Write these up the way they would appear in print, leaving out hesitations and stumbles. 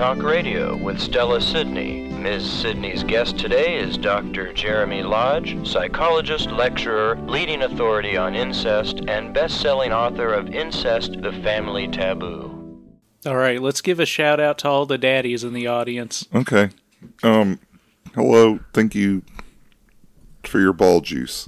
Talk Radio with Stella Sidney. Ms. Sidney's guest today is Dr. Jeremy Lodge, psychologist, lecturer, leading authority on incest, and best-selling author of Incest, the Family Taboo. All right, let's give a shout-out to all the daddies in the audience. Okay. Hello, thank you for your ball juice.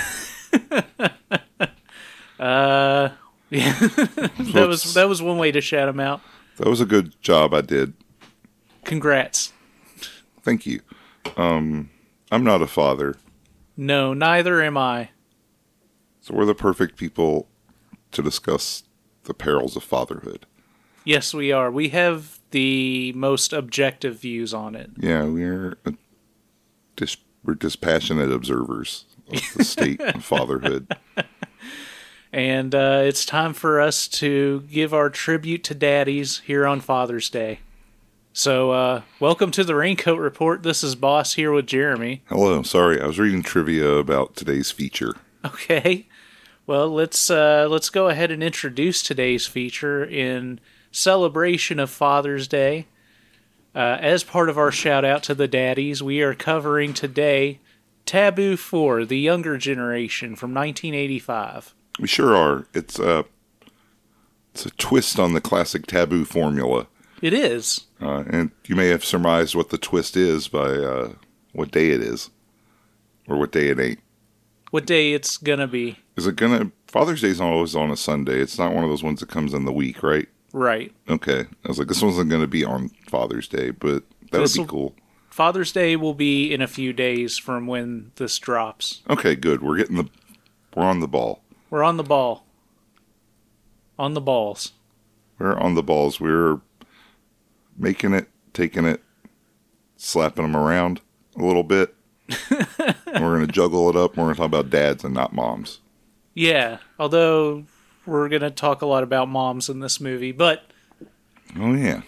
Yeah, that was one way to shout them out. That was a good job I did. Congrats. Thank you. I'm not a father. No, neither am I. So we're the perfect people to discuss the perils of fatherhood. Yes, we are. We have the most objective views on it. Yeah, we're dispassionate observers of the state of fatherhood. And it's time for us to give our tribute to daddies here on Father's Day. So, welcome to the Raincoat Report. This is Boss here with Jeremy. Hello. Sorry, I was reading trivia about today's feature. Okay. Well, let's go ahead and introduce today's feature in celebration of Father's Day. As part of our shout out to the daddies, we are covering today Taboo 4, The Younger Generation from 1985. We sure are. It's a twist on the classic Taboo formula. It is. And you may have surmised what the twist is by what day it is. Or what day it ain't. What day it's gonna be. Is it gonna... Father's Day's always on a Sunday. It's not one of those ones that comes in the week, right? Right. Okay. I was like, this wasn't gonna be on Father's Day, but that would be cool. Father's Day will be in a few days from when this drops. Okay, good. We're on the ball. We're on the ball. On the balls. We're on the balls. We're making it, taking it, slapping them around a little bit. We're going to juggle it up. We're going to talk about dads and not moms. Yeah, although we're going to talk a lot about moms in this movie, but... Oh, yeah.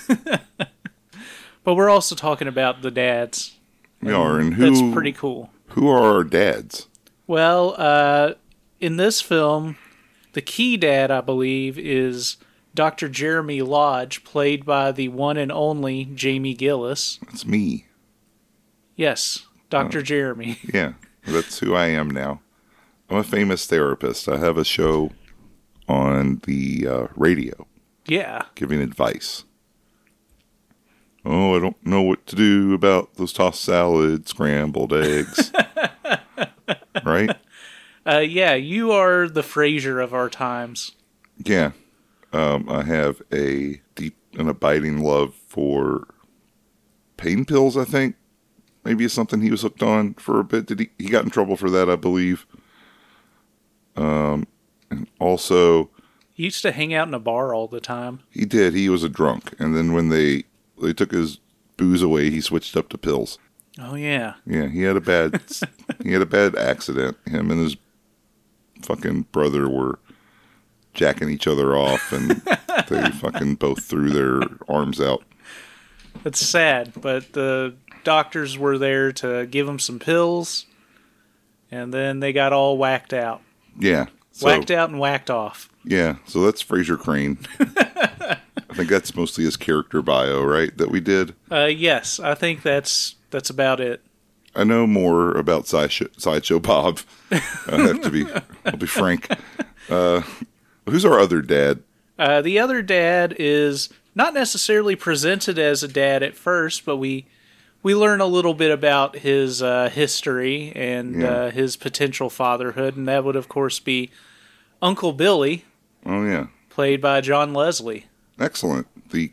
But we're also talking about the dads. We are, and That's pretty cool. Who are our dads? Well, in this film, the key dad, I believe, is Dr. Jeremy Lodge, played by the one and only Jamie Gillis. That's me. Yes, Dr. Jeremy. Yeah, that's who I am now. I'm a famous therapist. I have a show on the radio. Yeah. Giving advice. Oh, I don't know what to do about those tossed salad, scrambled eggs. Right? Yeah, you are the Frasier of our times. Yeah. I have a deep and abiding love for pain pills, I think. Maybe it's something he was hooked on for a bit. He got in trouble for that, I believe. And also... He used to hang out in a bar all the time. He did. He was a drunk. And then when they took his booze away, he switched up to pills. Oh, yeah. Yeah, he had a bad accident. Him and his fucking brother were jacking each other off, and they fucking both threw their arms out. It's sad, but the doctors were there to give him some pills, and then they got all whacked out. Yeah. Whacked out and whacked off. Yeah, so that's Fraser Crane. I think that's mostly his character bio, right, that we did? Yes, I think that's about it. I know more about Sideshow Bob. I'll be frank. Who's our other dad? The other dad is not necessarily presented as a dad at first, but we learn a little bit about his history and his potential fatherhood, and that would, of course, be Uncle Billy. Oh, yeah. Played by John Leslie. Excellent. The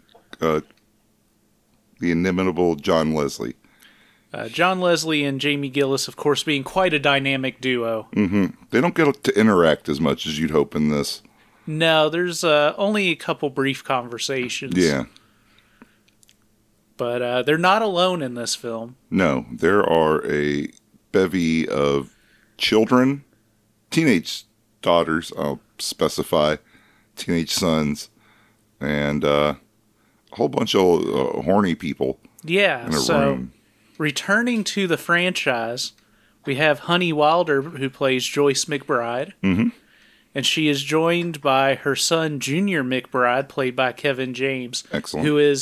inimitable John Leslie. John Leslie and Jamie Gillis, of course, being quite a dynamic duo. Mm-hmm. They don't get to interact as much as you'd hope in this. No, there's only a couple brief conversations. Yeah. But they're not alone in this film. No, there are a bevy of children, teenage daughters, I'll specify, teenage sons, and a whole bunch of horny people. Yeah, in a so room. Returning to the franchise, we have Honey Wilder, who plays Joyce McBride. Mm-hmm. And she is joined by her son, Junior McBride, played by Kevin James. Excellent. Who is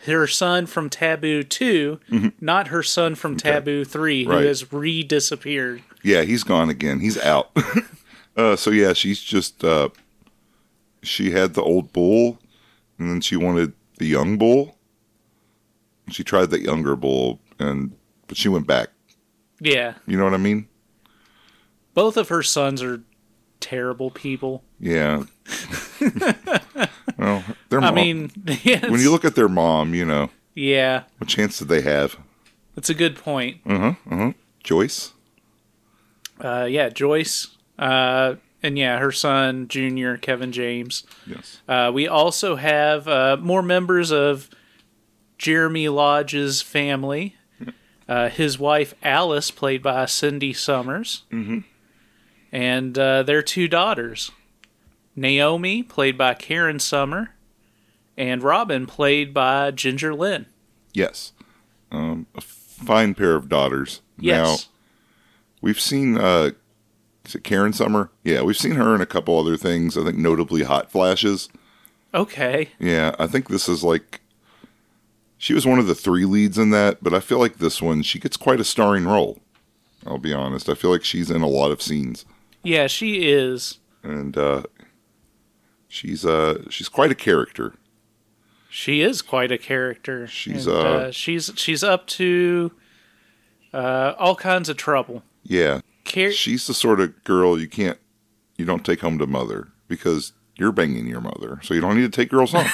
her son from Taboo 2, not her son from Taboo 3, who Right. has re-disappeared. Yeah, he's gone again. He's out. So yeah, she's just she had the old bull, and then she wanted the young bull. She tried the younger bull, but she went back. Yeah. You know what I mean? Both of her sons are terrible people. Yeah. Well, their mom. I mean, yes. When you look at their mom, Yeah, what chance did they have? that's a good point. Joyce? Yeah, Joyce. And yeah, her son, Junior, Kevin James. Yes. We also have more members of Jeremy Lodge's family. His wife, Alice, played by Cindy Summers. And their 2 daughters. Naomi, played by Karen Summer. And Robin, played by Ginger Lynn. Yes. A fine pair of daughters. Yes. Now, we've seen, is it Karen Summer? Yeah, we've seen her in a couple other things. I think notably Hot Flashes. Okay. Yeah, I think this is she was one of the 3 leads in that, but I feel like this one, she gets quite a starring role. I'll be honest. I feel like she's in a lot of scenes. Yeah, she is. And she's quite a character. She is quite a character. She's she's up to all kinds of trouble. Yeah. She's the sort of girl you don't take home to mother because you're banging your mother, so you don't need to take girls home.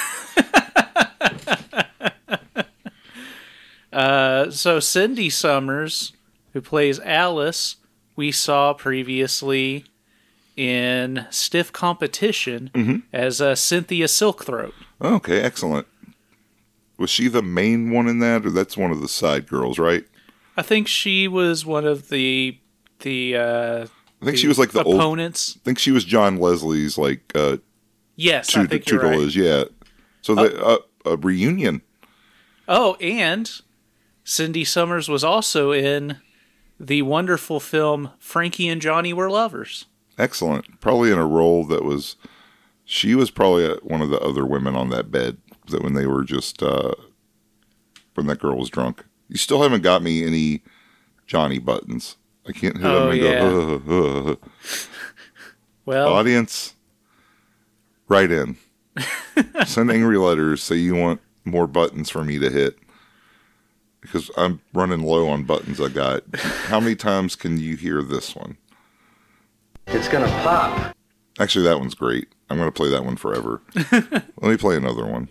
So Cindy Summers, who plays Alice, we saw previously in Stiff Competition as Cynthia Silkthroat. Okay, excellent. Was she the main one in that, or that's one of the side girls, right? I think she was one of the I think she was like the opponents. I think she was John Leslie's yes, I think you're right. Yeah. So a reunion. Oh, and Cindy Summers was also in the wonderful film Frankie and Johnny Were Lovers. Excellent. Probably in a role she was probably one of the other women on that bed that when they were just, when that girl was drunk. You still haven't got me any Johnny buttons. I can't hit them and go, Well, audience, write in. Send angry letters, say you want more buttons for me to hit. Because I'm running low on buttons I got. How many times can you hear this one? It's gonna pop. Actually, that one's great. I'm going to play that one forever. Let me play another one.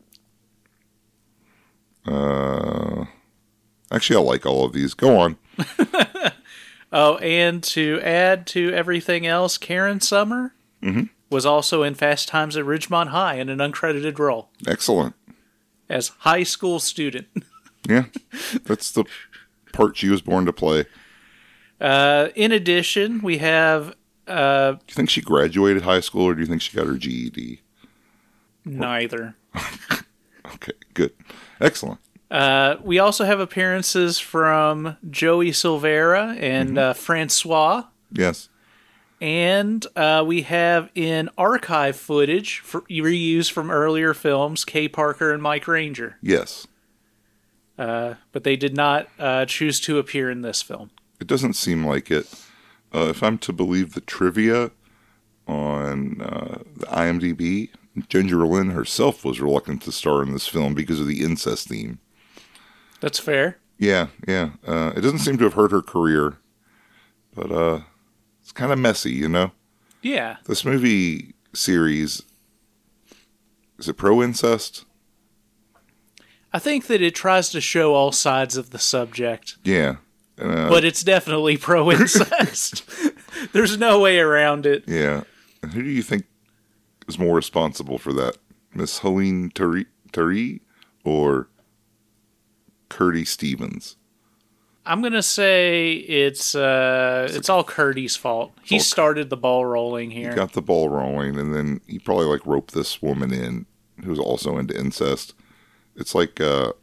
Actually, I like all of these. Go on. Oh, and to add to everything else, Karen Summer was also in Fast Times at Ridgemont High in an uncredited role. Excellent. As high school student. Yeah, that's the part she was born to play. In addition, we have... do you think she graduated high school, or do you think she got her GED? Neither. Okay, good. Excellent. We also have appearances from Joey Silvera and Francois. Yes. And we have in archive footage reused from earlier films, Kay Parker and Mike Ranger. Yes. But they did not choose to appear in this film. It doesn't seem like it. If I'm to believe the trivia on the IMDb, Ginger Lynn herself was reluctant to star in this film because of the incest theme. That's fair. Yeah. It doesn't seem to have hurt her career, but it's kind of messy, Yeah. This movie series, is it pro-incest? I think that it tries to show all sides of the subject. Yeah. But it's definitely pro-incest. There's no way around it. Yeah. And who do you think is more responsible for that? Miss Helene Tari or Curdy Stevens? I'm going to say it's all Curdy's fault. He started the ball rolling here. He got the ball rolling, and then he probably roped this woman in who's also into incest. It's like...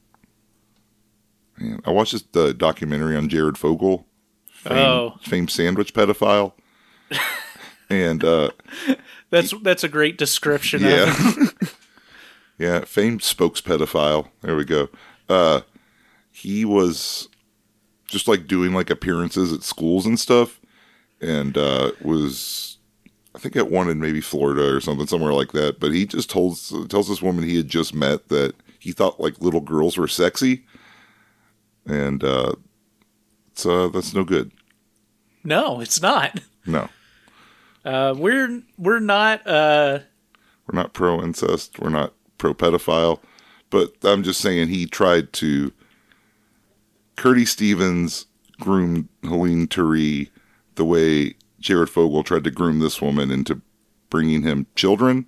Man, I watched the documentary on Jared Fogle, famed sandwich pedophile, and that's a great description. Yeah, of it. Yeah, famed spokes pedophile. There we go. He was just like doing like appearances at schools and stuff, and was, I think, at one in maybe Florida or something, somewhere like that. But he just tells this woman he had just met that he thought like little girls were sexy, and so that's no good. No, it's not. No, We're not. we're not pro incest. We're not pro pedophile. But I'm just saying he tried to. Curdy Stevens groomed Helene Turi the way Jared Fogle tried to groom this woman into bringing him children.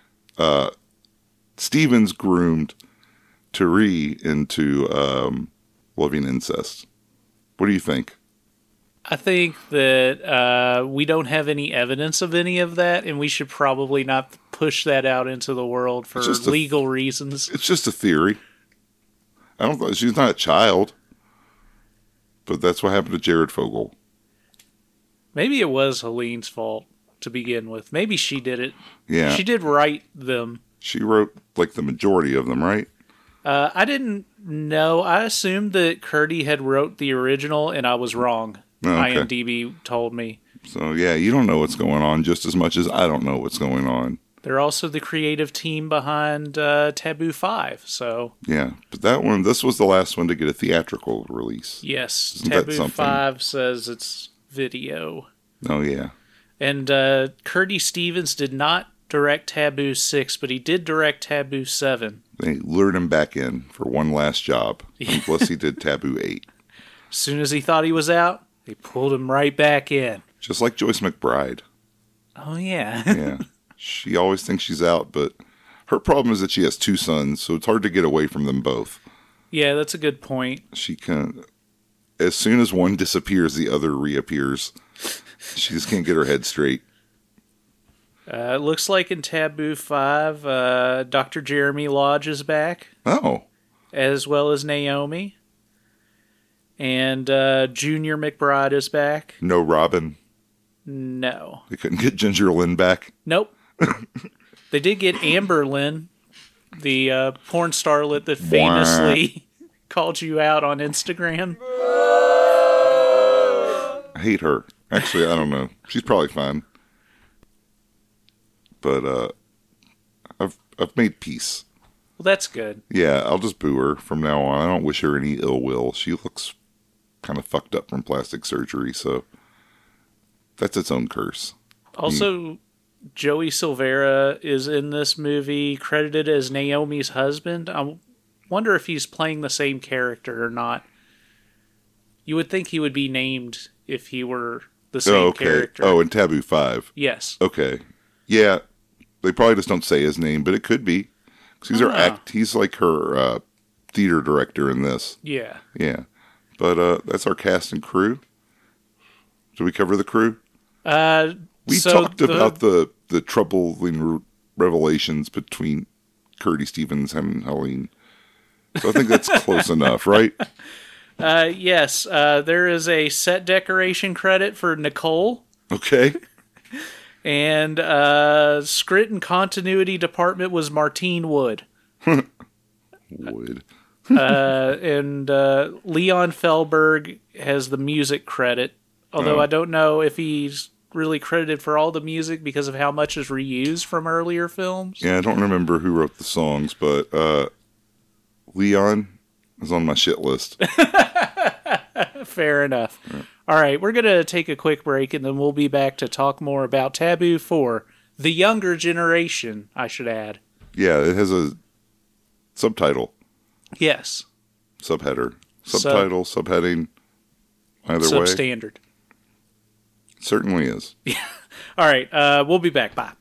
Stevens groomed Turi into loving incest. What do you think? I think that we don't have any evidence of any of that, and we should probably not push that out into the world for legal reasons. It's just a theory. I don't. She's not a child, but that's what happened to Jared Fogle. Maybe it was Helene's fault to begin with. Maybe she did it. Yeah, she did write them. She wrote like the majority of them, right? I didn't know. I assumed that Curdy had wrote the original, and I was wrong. Oh, okay. IMDb told me. So yeah, you don't know what's going on just as much as I don't know what's going on. They're also the creative team behind Taboo 5, so... Yeah, but this was the last one to get a theatrical release. Yes, Isn't that Taboo something? 5 says it's video. Oh, yeah. And Curdy Stevens did not direct Taboo 6, but he did direct Taboo 7. They lured him back in for one last job, unless he did Taboo 8. As soon as he thought he was out, they pulled him right back in. Just like Joyce McBride. Oh, yeah. Yeah. She always thinks she's out, but her problem is that she has two sons, so it's hard to get away from them both. Yeah, that's a good point. She can, as soon as one disappears, the other reappears. She just can't get her head straight. It looks like in Taboo 5, Dr. Jeremy Lodge is back. Oh. As well as Naomi. And Junior McBride is back. No Robin. No. They couldn't get Ginger Lynn back. Nope. They did get Amber Lynn, the porn starlet that famously called you out on Instagram. I hate her. Actually, I don't know. She's probably fine. But I've made peace. Well, that's good. Yeah, I'll just boo her from now on. I don't wish her any ill will. She looks kind of fucked up from plastic surgery, so that's its own curse. Also, Joey Silvera is in this movie, credited as Naomi's husband. I wonder if he's playing the same character or not. You would think he would be named if he were the same character. Oh, in Taboo 5. Yes. Okay. Yeah, they probably just don't say his name, but it could be. Because he's like her theater director in this. Yeah. Yeah. But that's our cast and crew. Did we cover the crew? We talked about the troubling revelations between Curdy Stevens and Helene. So I think that's close enough, right? Yes. There is a set decoration credit for Nicole. Okay. And script and continuity department was Martine Wood. Wood. And Leon Fellberg has the music credit. Although I don't know if he's really credited for all the music because of how much is reused from earlier films. Yeah, I don't remember who wrote the songs, but Leon is on my shit list. Fair enough. Yeah. All right, we're going to take a quick break, and then we'll be back to talk more about Taboo 4. The younger generation, I should add. Yeah, it has a subtitle. Yes. Subheader. Subtitle, subheading. Either way. Substandard. Certainly is. All right, we'll be back. Bye.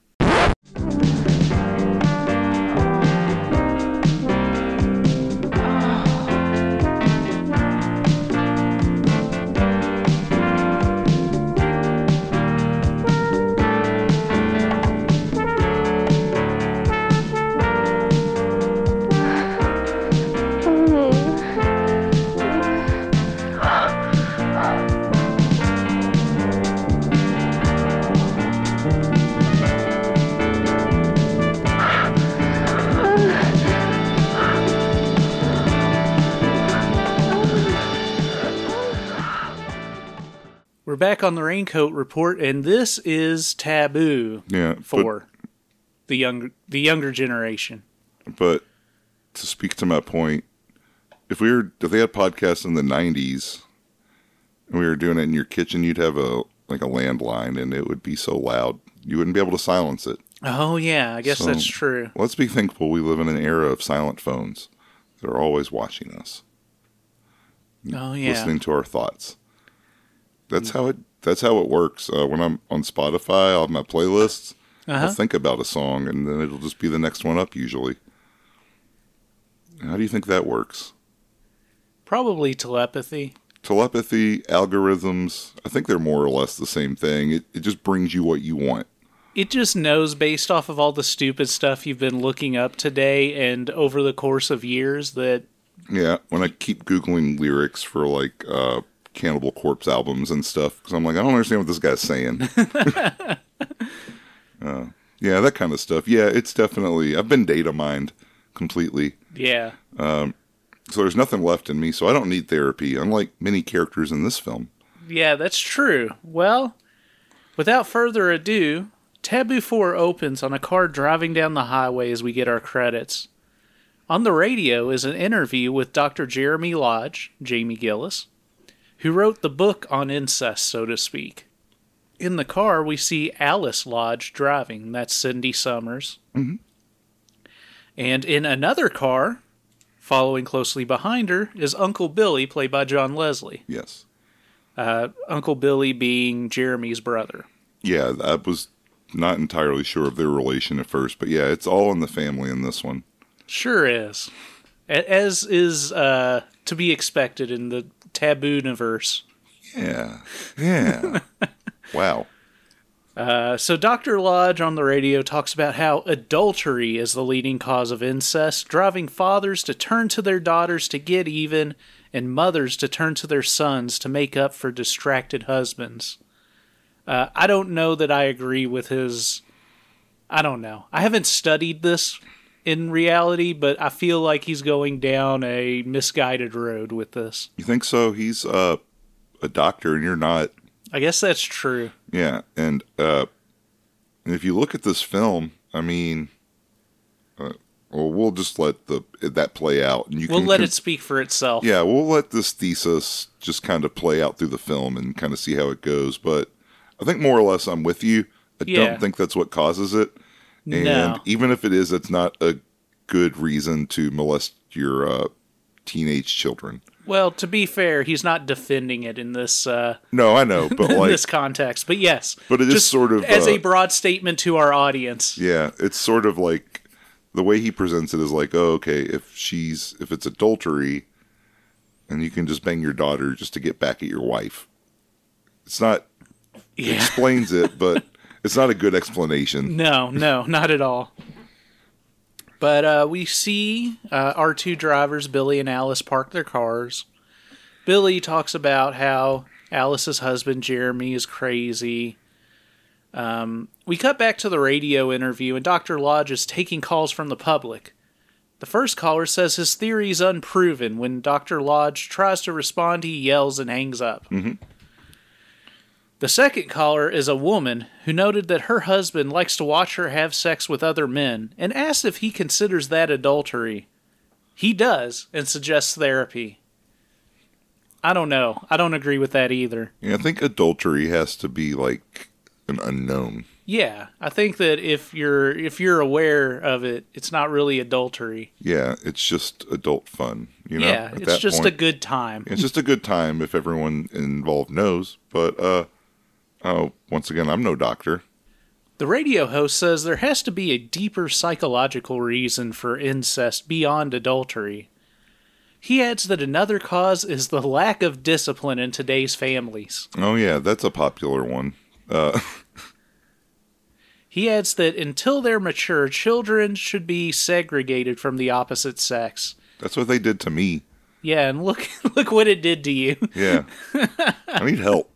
We're back on the Raincoat Report, and this is taboo for the younger generation. But to speak to my point, if they had podcasts in the 90s and we were doing it in your kitchen, you'd have a landline, and it would be so loud you wouldn't be able to silence it. Oh yeah, I guess that's true. Let's be thankful we live in an era of silent phones that are always watching us. Oh yeah, listening to our thoughts. That's how it works. When I'm on Spotify, I'll have my playlists. I'll think about a song, and then it'll just be the next one up usually. How do you think that works? Probably telepathy. Telepathy, algorithms, I think they're more or less the same thing. It just brings you what you want. It just knows based off of all the stupid stuff you've been looking up today and over the course of years that... Yeah, when I keep Googling lyrics for Cannibal Corpse albums and stuff, because I'm like, I don't understand what this guy's saying. Yeah, that kind of stuff. Yeah, it's definitely... I've been data mined completely. Yeah. So there's nothing left in me, so I don't need therapy, unlike many characters in this film. Yeah, that's true. Well, without further ado, Taboo 4 opens on a car driving down the highway as we get our credits. On the radio is an interview with Dr. Jeremy Lodge, Jamie Gillis, who wrote the book on incest, so to speak. In the car, we see Alice Lodge driving. That's Cindy Summers. Mm-hmm. And in another car, following closely behind her, is Uncle Billy, played by John Leslie. Yes. Uncle Billy being Jeremy's brother. Yeah, I was not entirely sure of their relation at first, but yeah, it's all in the family in this one. Sure is. As is to be expected in the Taboo-niverse. Yeah. Wow. So Dr. Lodge on the radio talks about how adultery is the leading cause of incest, driving fathers to turn to their daughters to get even, and mothers to turn to their sons to make up for distracted husbands. I don't know that I agree with his... I don't know. I haven't studied this in reality, but I feel like he's going down a misguided road with this. You think so? He's a doctor and you're not. I guess that's true. Yeah, and if you look at this film, I mean, we'll just let that play out, and we'll let it speak for itself. Yeah, we'll let this thesis just kind of play out through the film and kind of see how it goes. But I think more or less I'm with you. I don't think that's what causes it, and even if it is, it's not a good reason to molest your teenage children. Well, to be fair, he's not defending it in this. No, I know, but in this context, but yes. But it is sort of as a broad statement to our audience. Yeah, it's sort of like the way he presents it is like, oh, okay, if it's adultery, and you can just bang your daughter just to get back at your wife. It's not. It explains it, but it's not a good explanation. No, not at all. But we see our two drivers, Billy and Alice, park their cars. Billy talks about how Alice's husband, Jeremy, is crazy. We cut back to the radio interview, and Dr. Lodge is taking calls from the public. The first caller says his theory is unproven. When Dr. Lodge tries to respond, he yells and hangs up. Mm-hmm. The second caller is a woman who noted that her husband likes to watch her have sex with other men and asks if he considers that adultery. He does and suggests therapy. I don't know. I don't agree with that either. Yeah, I think adultery has to be like an unknown. Yeah, I think that if you're aware of it, it's not really adultery. Yeah, it's just adult fun. Yeah, it's just a good time. It's just a good time if everyone involved knows. But once again, I'm no doctor. The radio host says there has to be a deeper psychological reason for incest beyond adultery. He adds that another cause is the lack of discipline in today's families. Oh yeah, that's a popular one. He adds that until they're mature, children should be segregated from the opposite sex. That's what they did to me. Yeah, and look what it did to you. Yeah. I need help.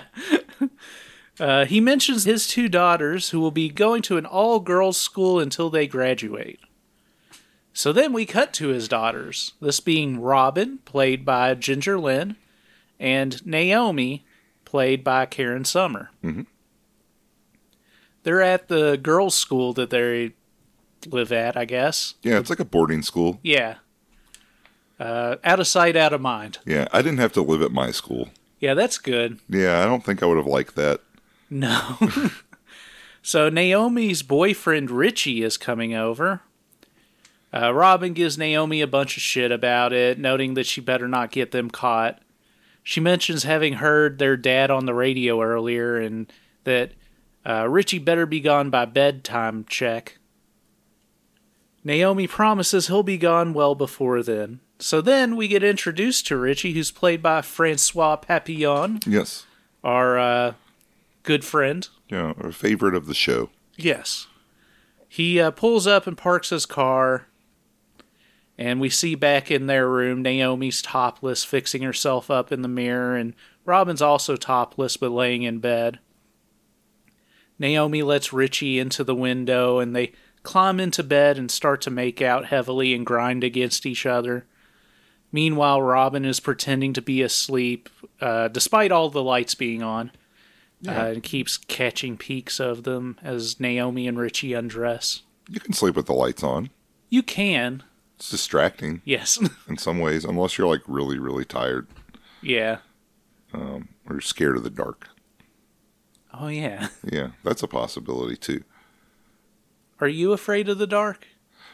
He mentions his two daughters who will be going to an all-girls school until they graduate. So then we cut to his daughters, this being Robin, played by Ginger Lynn, and Naomi, played by Karen Summer. Mm-hmm. They're at the girls' school that they live at, I guess. Yeah, it's like a boarding school. Yeah. Out of sight, out of mind. Yeah, I didn't have to live at my school. Yeah, that's good. Yeah, I don't think I would have liked that. No. So Naomi's boyfriend Richie is coming over. Robin gives Naomi a bunch of shit about it, noting that she better not get them caught. She mentions having heard their dad on the radio earlier and that Richie better be gone by bedtime check. Naomi promises he'll be gone well before then. So then we get introduced to Richie, who's played by Francois Papillon, Yes. our good friend. Yeah, a favorite of the show. Yes. He pulls up and parks his car, and we see back in their room Naomi's topless, fixing herself up in the mirror, and Robin's also topless but laying in bed. Naomi lets Richie into the window, and they climb into bed and start to make out heavily and grind against each other. Meanwhile, Robin is pretending to be asleep, despite all the lights being on. And keeps catching peeks of them as Naomi and Richie undress. You can sleep with the lights on. You can. It's distracting Yes. in some ways, unless you're like really, really tired Yeah. or you're scared of the dark. Oh, yeah. Yeah, that's a possibility too. Are you afraid of the dark?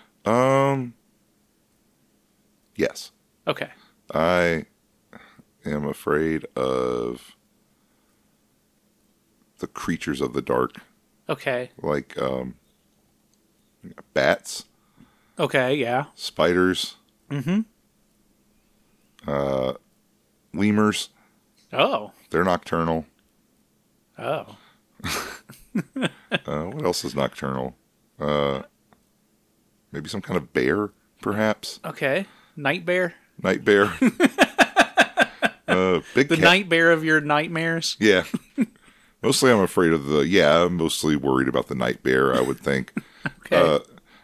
Yes. Okay. I am afraid of the creatures of the dark, Okay. like bats, Okay, yeah. spiders, lemurs. Oh. They're nocturnal. Oh. What else is nocturnal? Maybe some kind of bear, perhaps. Okay. Night bear? Night bear. Big The cat. night bear of your nightmares? Yeah. Mostly I'm afraid of I'm mostly worried about the night bear, I would think. Okay.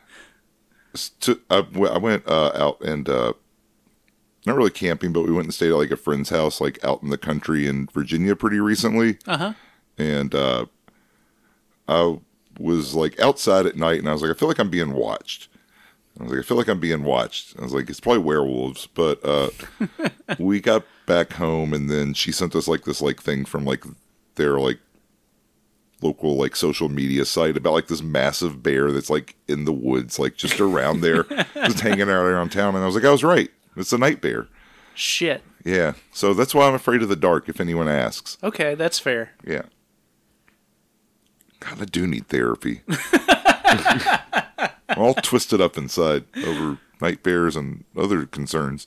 I went out and, not really camping, but we went and stayed at like a friend's house, like out in the country in Virginia pretty recently. Uh-huh. And I was like outside at night and I was like, I feel like I'm being watched. I was like, it's probably werewolves, but we got back home and then she sent us like this like thing from like their like local like social media site about like this massive bear that's like in the woods, like just around there, just hanging out around town. And I was like, I was right. It's a night bear. Shit. Yeah. So that's why I'm afraid of the dark, if anyone asks. Okay, that's fair. Yeah. God, I do need therapy. I'm all twisted up inside over night bears and other concerns.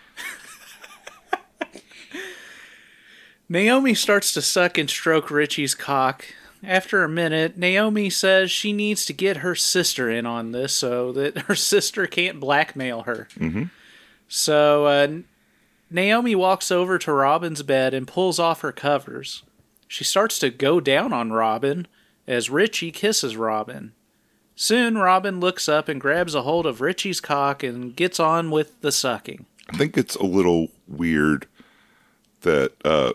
Naomi starts to suck and stroke Richie's cock. After a minute, Naomi says she needs to get her sister in on this so that her sister can't blackmail her. Mm-hmm. So Naomi walks over to Robin's bed and pulls off her covers. She starts to go down on Robin as Richie kisses Robin. Soon, Robin looks up and grabs a hold of Richie's cock and gets on with the sucking. I think it's a little weird that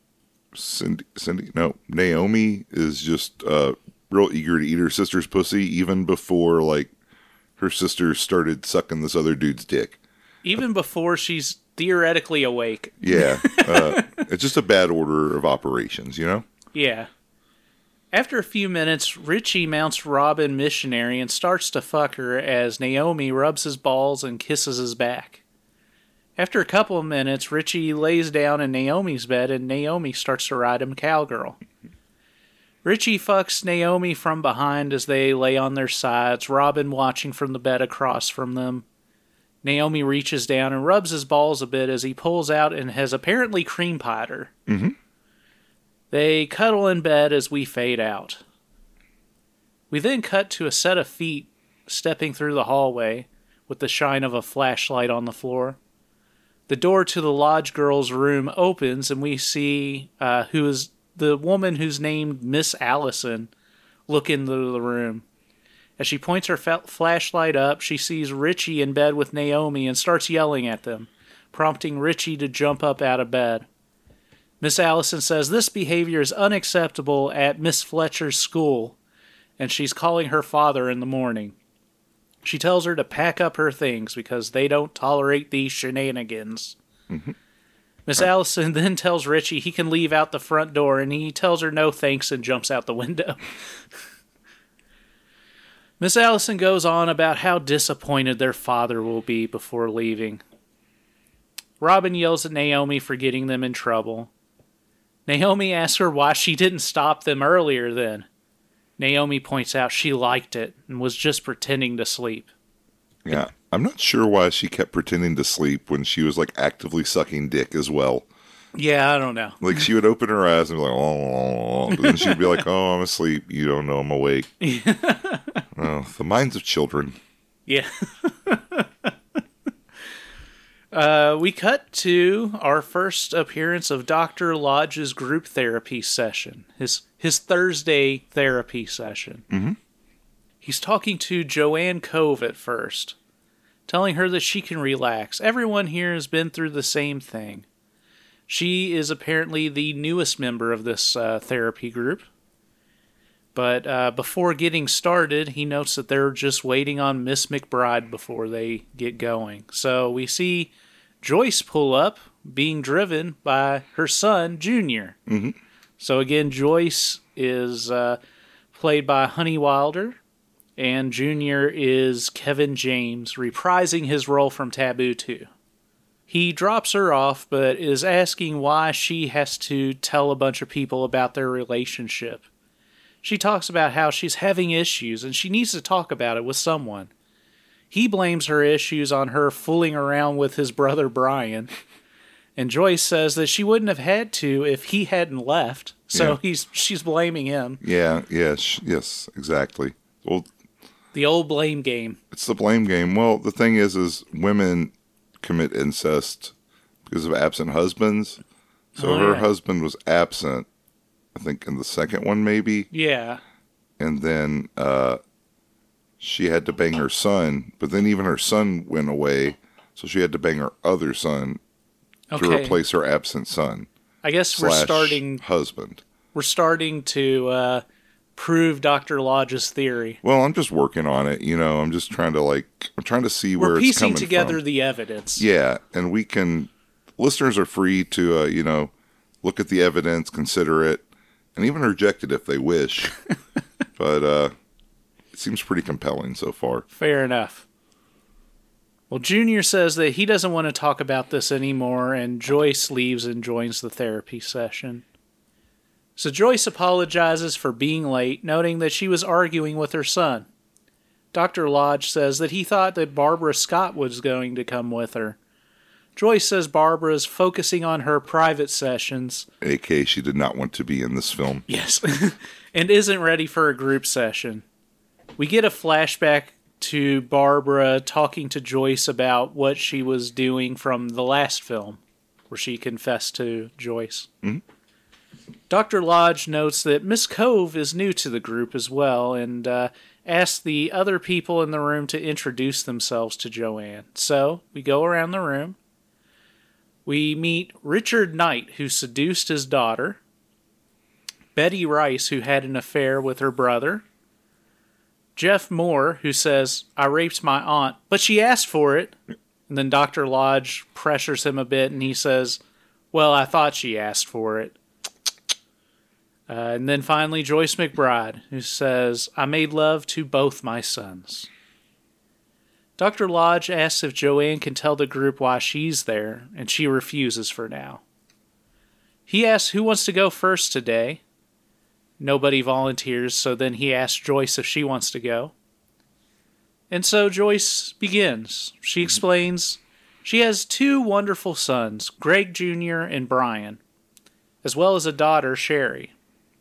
Naomi is just real eager to eat her sister's pussy even before like her sister started sucking this other dude's dick. Even before she's theoretically awake. Yeah. It's just a bad order of operations, you know? Yeah. After a few minutes, Richie mounts Robin missionary and starts to fuck her as Naomi rubs his balls and kisses his back. After a couple of minutes, Richie lays down in Naomi's bed and Naomi starts to ride him cowgirl. Richie fucks Naomi from behind as they lay on their sides, Robin watching from the bed across from them. Naomi reaches down and rubs his balls a bit as he pulls out and has apparently cream pied her. Mm-hmm. They cuddle in bed as we fade out. We then cut to a set of feet stepping through the hallway with the shine of a flashlight on the floor. The door to the lodge girl's room opens and we see who is the woman who's named Miss Allison look into the room. As she points her flashlight up, she sees Richie in bed with Naomi and starts yelling at them, prompting Richie to jump up out of bed. Miss Allison says this behavior is unacceptable at Miss Fletcher's school, and she's calling her father in the morning. She tells her to pack up her things because they don't tolerate these shenanigans. Mm-hmm. Miss Allison then tells Richie he can leave out the front door, and he tells her no thanks and jumps out the window. Miss Allison goes on about how disappointed their father will be before leaving. Robin yells at Naomi for getting them in trouble. Naomi asks her why she didn't stop them earlier then. Naomi points out she liked it and was just pretending to sleep. Yeah, I'm not sure why she kept pretending to sleep when she was like actively sucking dick as well. Yeah, I don't know. Like she would open her eyes and be like, oh, but then she'd be like, oh, I'm asleep. You don't know I'm awake. Oh, the minds of children. Yeah. We cut to our first appearance of Dr. Lodge's group therapy session, his Thursday therapy session. Mm-hmm. He's talking to Joanne Cove at first, telling her that she can relax. Everyone here has been through the same thing. She is apparently the newest member of this therapy group. But before getting started, he notes that they're just waiting on Miss McBride before they get going. So we see Joyce pull up, being driven by her son, Junior. Mm-hmm. So again, Joyce is played by Honey Wilder, and Junior is Kevin James, reprising his role from Taboo 2. He drops her off, but is asking why she has to tell a bunch of people about their relationship. She talks about how she's having issues and she needs to talk about it with someone. He blames her issues on her fooling around with his brother Brian. And Joyce says that she wouldn't have had to if he hadn't left. So she's blaming him. Yes, exactly. Well, the old blame game. It's the blame game. Well, the thing is women commit incest because of absent husbands. So her husband was absent, I think in the second one maybe. Yeah. And then she had to bang her son, but then even her son went away, so she had to bang her other son to replace her absent son. I guess we're starting to prove Dr. Lodge's theory. Well, I'm just working on it, I'm just trying to see where it's coming from. We're piecing together the evidence. Yeah, and listeners are free to look at the evidence, consider it, and even reject it if they wish. But it seems pretty compelling so far. Fair enough. Well, Junior says that he doesn't want to talk about this anymore, and Joyce leaves and joins the therapy session. So Joyce apologizes for being late, noting that she was arguing with her son. Dr. Lodge says that he thought that Barbara Scott was going to come with her. Joyce says Barbara is focusing on her private sessions. A.k.a. she did not want to be in this film. Yes. And isn't ready for a group session. We get a flashback to Barbara talking to Joyce about what she was doing from the last film, where she confessed to Joyce. Mm-hmm. Dr. Lodge notes that Miss Cove is new to the group as well, and asks the other people in the room to introduce themselves to Joanne. So, we go around the room. We meet Richard Knight, who seduced his daughter, Betty Rice, who had an affair with her brother, Jeff Moore, who says, I raped my aunt, but she asked for it. And then Dr. Lodge pressures him a bit, and he says, well, I thought she asked for it. And then finally, Joyce McBride, who says, I made love to both my sons. Dr. Lodge asks if Joanne can tell the group why she's there, and she refuses for now. He asks who wants to go first today. Nobody volunteers, so then he asks Joyce if she wants to go. And so Joyce begins. She explains she has two wonderful sons, Greg Jr. and Brian, as well as a daughter, Sherry.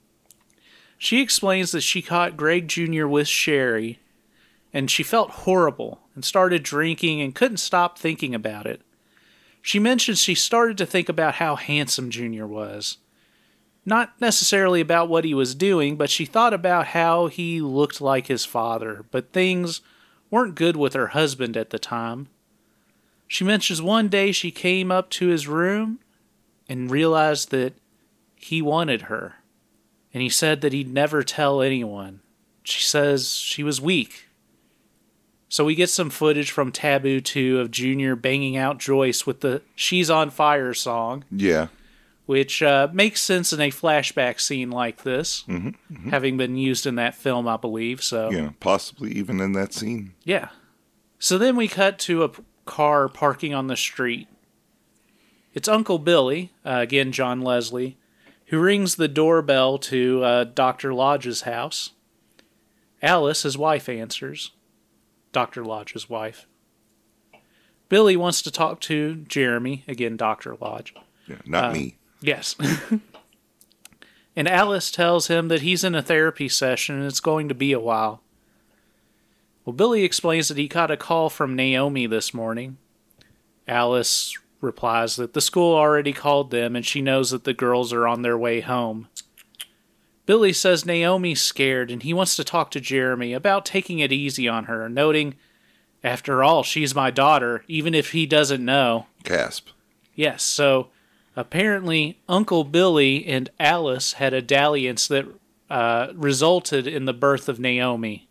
She explains that she caught Greg Jr. with Sherry, and she felt horrible and started drinking and couldn't stop thinking about it. She mentions she started to think about how handsome Jr. was. Not necessarily about what he was doing, but she thought about how he looked like his father, but things weren't good with her husband at the time. She mentions one day she came up to his room and realized that he wanted her. And he said that he'd never tell anyone. She says she was weak. So we get some footage from Taboo 2 of Junior banging out Joyce with the She's on Fire song. Yeah. Which makes sense in a flashback scene like this, having been used in that film, I believe. So Yeah, possibly even in that scene. yeah. So then we cut to a car parking on the street. It's Uncle Billy, again John Leslie, who rings the doorbell to Dr. Lodge's house. Alice, his wife, answers. Dr. Lodge's wife. Billy wants to talk to Jeremy, again Dr. Lodge. Yeah, not me. Yes. And Alice tells him that he's in a therapy session and it's going to be a while. Well, Billy explains that he got a call from Naomi this morning. Alice replies that the school already called them and she knows that the girls are on their way home. Billy says Naomi's scared and he wants to talk to Jeremy about taking it easy on her, noting, after all, she's my daughter, even if he doesn't know. Gasp. Yes, so apparently Uncle Billy and Alice had a dalliance that resulted in the birth of Naomi.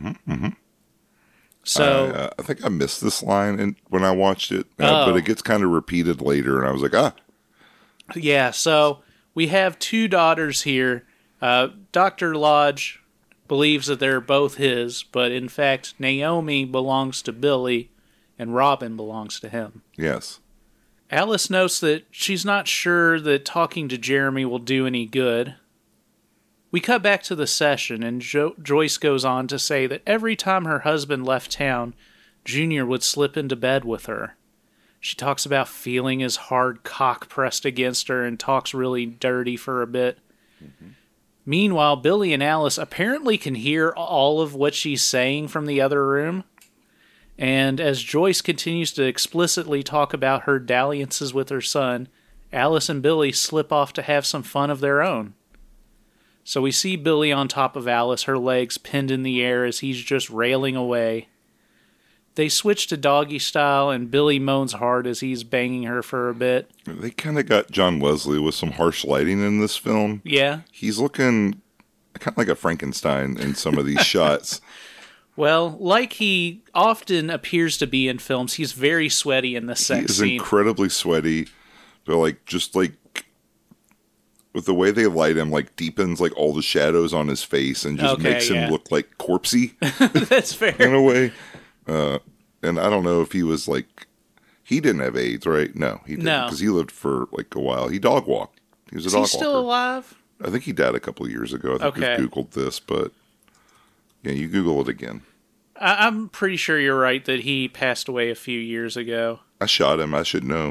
So I think I missed this line when I watched it, but it gets kind of repeated later, and I was like, yeah, so we have two daughters here. Dr. Lodge believes that they're both his, but in fact, Naomi belongs to Billy, and Robin belongs to him. yes. Alice notes that she's not sure that talking to Jeremy will do any good. We cut back to the session, and Joyce goes on to say that every time her husband left town, Junior would slip into bed with her. She talks about feeling his hard cock pressed against her and talks really dirty for a bit. Meanwhile, Billy and Alice apparently can hear all of what she's saying from the other room. And as Joyce continues to explicitly talk about her dalliances with her son, Alice and Billy slip off to have some fun of their own. So we see Billy on top of Alice, her legs pinned in the air as he's just railing away. They switch to doggy style, and Billy moans hard as he's banging her for a bit. They kind of got John Leslie with some harsh lighting in this film. Yeah. He's looking kind of like a Frankenstein in some of these shots. Well, like he often appears to be in films, he's very sweaty in the sex He is scene. incredibly sweaty, but just with the way they light him, deepens all the shadows on his face and just makes him look like corpsey That's fair. in a way. And I don't know if he was he didn't have AIDS, right? No, he didn't, No. because he lived for a while. He dog walked. He was a Is dog he still walker. alive? I think he died a couple of years ago. I think Okay. we've Googled this, but yeah, you Google it again. I'm pretty sure you're right that he passed away a few years ago. I shot him. I should know.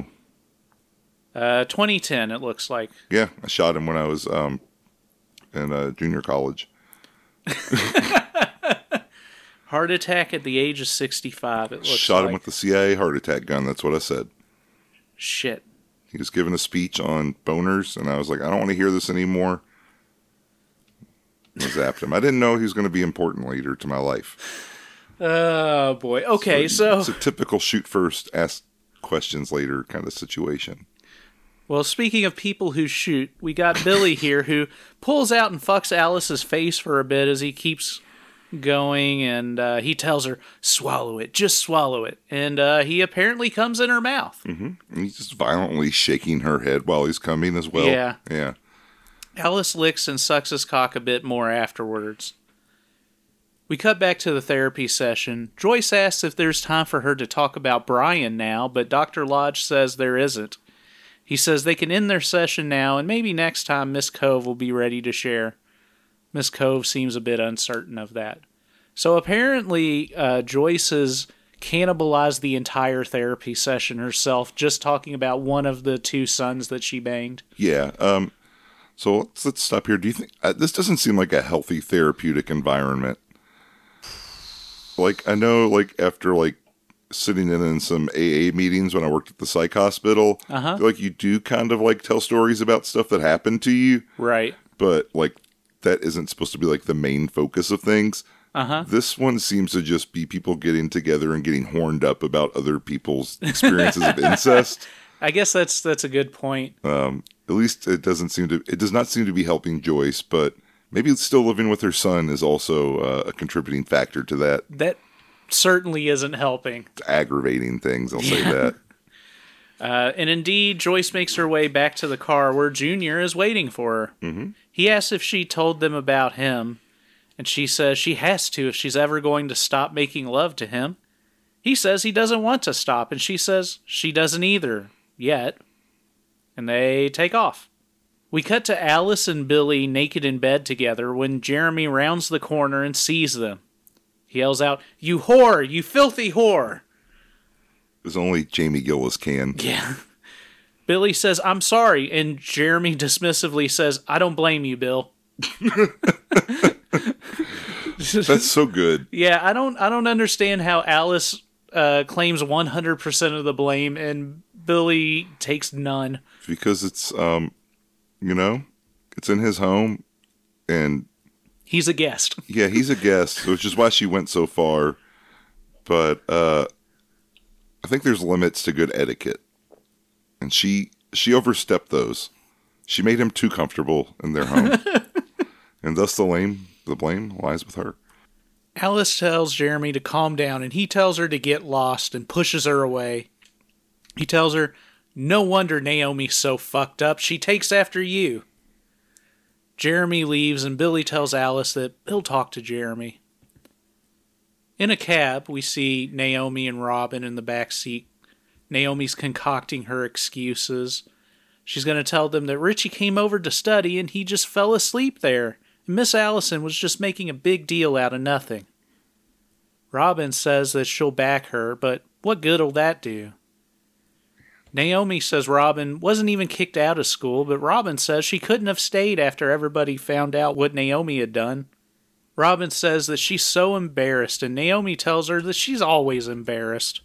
2010, it looks like. Yeah, I shot him when I was in junior college. Heart attack at the age of 65, it looks Shot like. him with the CIA heart attack gun. That's what I said. Shit. He was giving a speech on boners, and I was like, I don't want to hear this anymore. I zapped him. I didn't know he was going to be important later to my life. Oh, boy. Okay, so... It's a typical shoot first, ask questions later kind of situation. Well, speaking of people who shoot, we got Billy here who pulls out and fucks Alice's face for a bit as he keeps going, and he tells her, swallow it, just swallow it. And he apparently comes in her mouth. And he's just violently shaking her head while he's coming as well. Yeah. Yeah. Alice licks and sucks his cock a bit more afterwards. We cut back to the therapy session. Joyce asks if there's time for her to talk about Brian now, but Dr. Lodge says there isn't. He says they can end their session now, and maybe next time Miss Cove will be ready to share. Miss Cove seems a bit uncertain of that. So apparently Joyce has cannibalized the entire therapy session herself, just talking about one of the two sons that she banged. Yeah. So let's stop here. Do you think this doesn't seem like a healthy therapeutic environment? I know, after sitting in some AA meetings when I worked at the psych hospital, I feel like you do kind of tell stories about stuff that happened to you, Right. but that isn't supposed to be the main focus of things. This one seems to just be people getting together and getting horned up about other people's experiences of incest. I guess that's a good point. At least it does not seem to be helping Joyce, but maybe still living with her son is also a contributing factor to that. That certainly isn't helping. It's aggravating things, I'll say that. And indeed, Joyce makes her way back to the car where Junior is waiting for her. Mm-hmm. He asks if she told them about him, and she says she has to if she's ever going to stop making love to him. He says he doesn't want to stop, and she says she doesn't either, yet. And they take off. We cut to Alice and Billy naked in bed together when Jeremy rounds the corner and sees them. He yells out, "You whore! You filthy whore!" As only Jamie Gillis can. Yeah. Billy says, "I'm sorry," and Jeremy dismissively says, "I don't blame you, Bill." That's so good. Yeah, I don't understand how Alice claims 100% of the blame and Billy takes none. Because it's, it's in his home, and he's a guest. Yeah, he's a guest, which is why she went so far. But I think there's limits to good etiquette, and she overstepped those. She made him too comfortable in their home, and thus the blame lies with her. Alice tells Jeremy to calm down, and he tells her to get lost and pushes her away. He tells her, "No wonder Naomi's so fucked up. She takes after you." Jeremy leaves, and Billy tells Alice that he'll talk to Jeremy. In a cab, we see Naomi and Robin in the back seat. Naomi's concocting her excuses. She's going to tell them that Richie came over to study and he just fell asleep there. And Miss Allison was just making a big deal out of nothing. Robin says that she'll back her, but what good'll that do? Naomi says Robin wasn't even kicked out of school, but Robin says she couldn't have stayed after everybody found out what Naomi had done. Robin says that she's so embarrassed, and Naomi tells her that she's always embarrassed.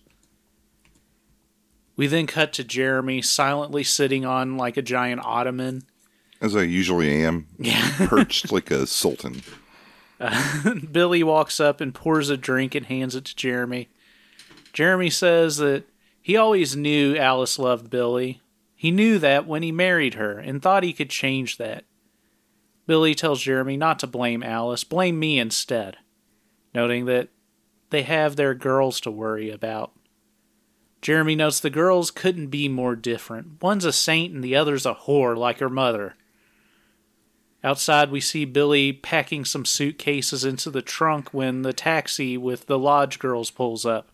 We then cut to Jeremy silently sitting on like a giant ottoman. As I usually am. Yeah. Perched like a sultan. Billy walks up and pours a drink and hands it to Jeremy. Jeremy says that he always knew Alice loved Billy. He knew that when he married her and thought he could change that. Billy tells Jeremy not to blame Alice, blame me instead, noting that they have their girls to worry about. Jeremy notes the girls couldn't be more different. One's a saint and the other's a whore like her mother. Outside we see Billy packing some suitcases into the trunk when the taxi with the lodge girls pulls up.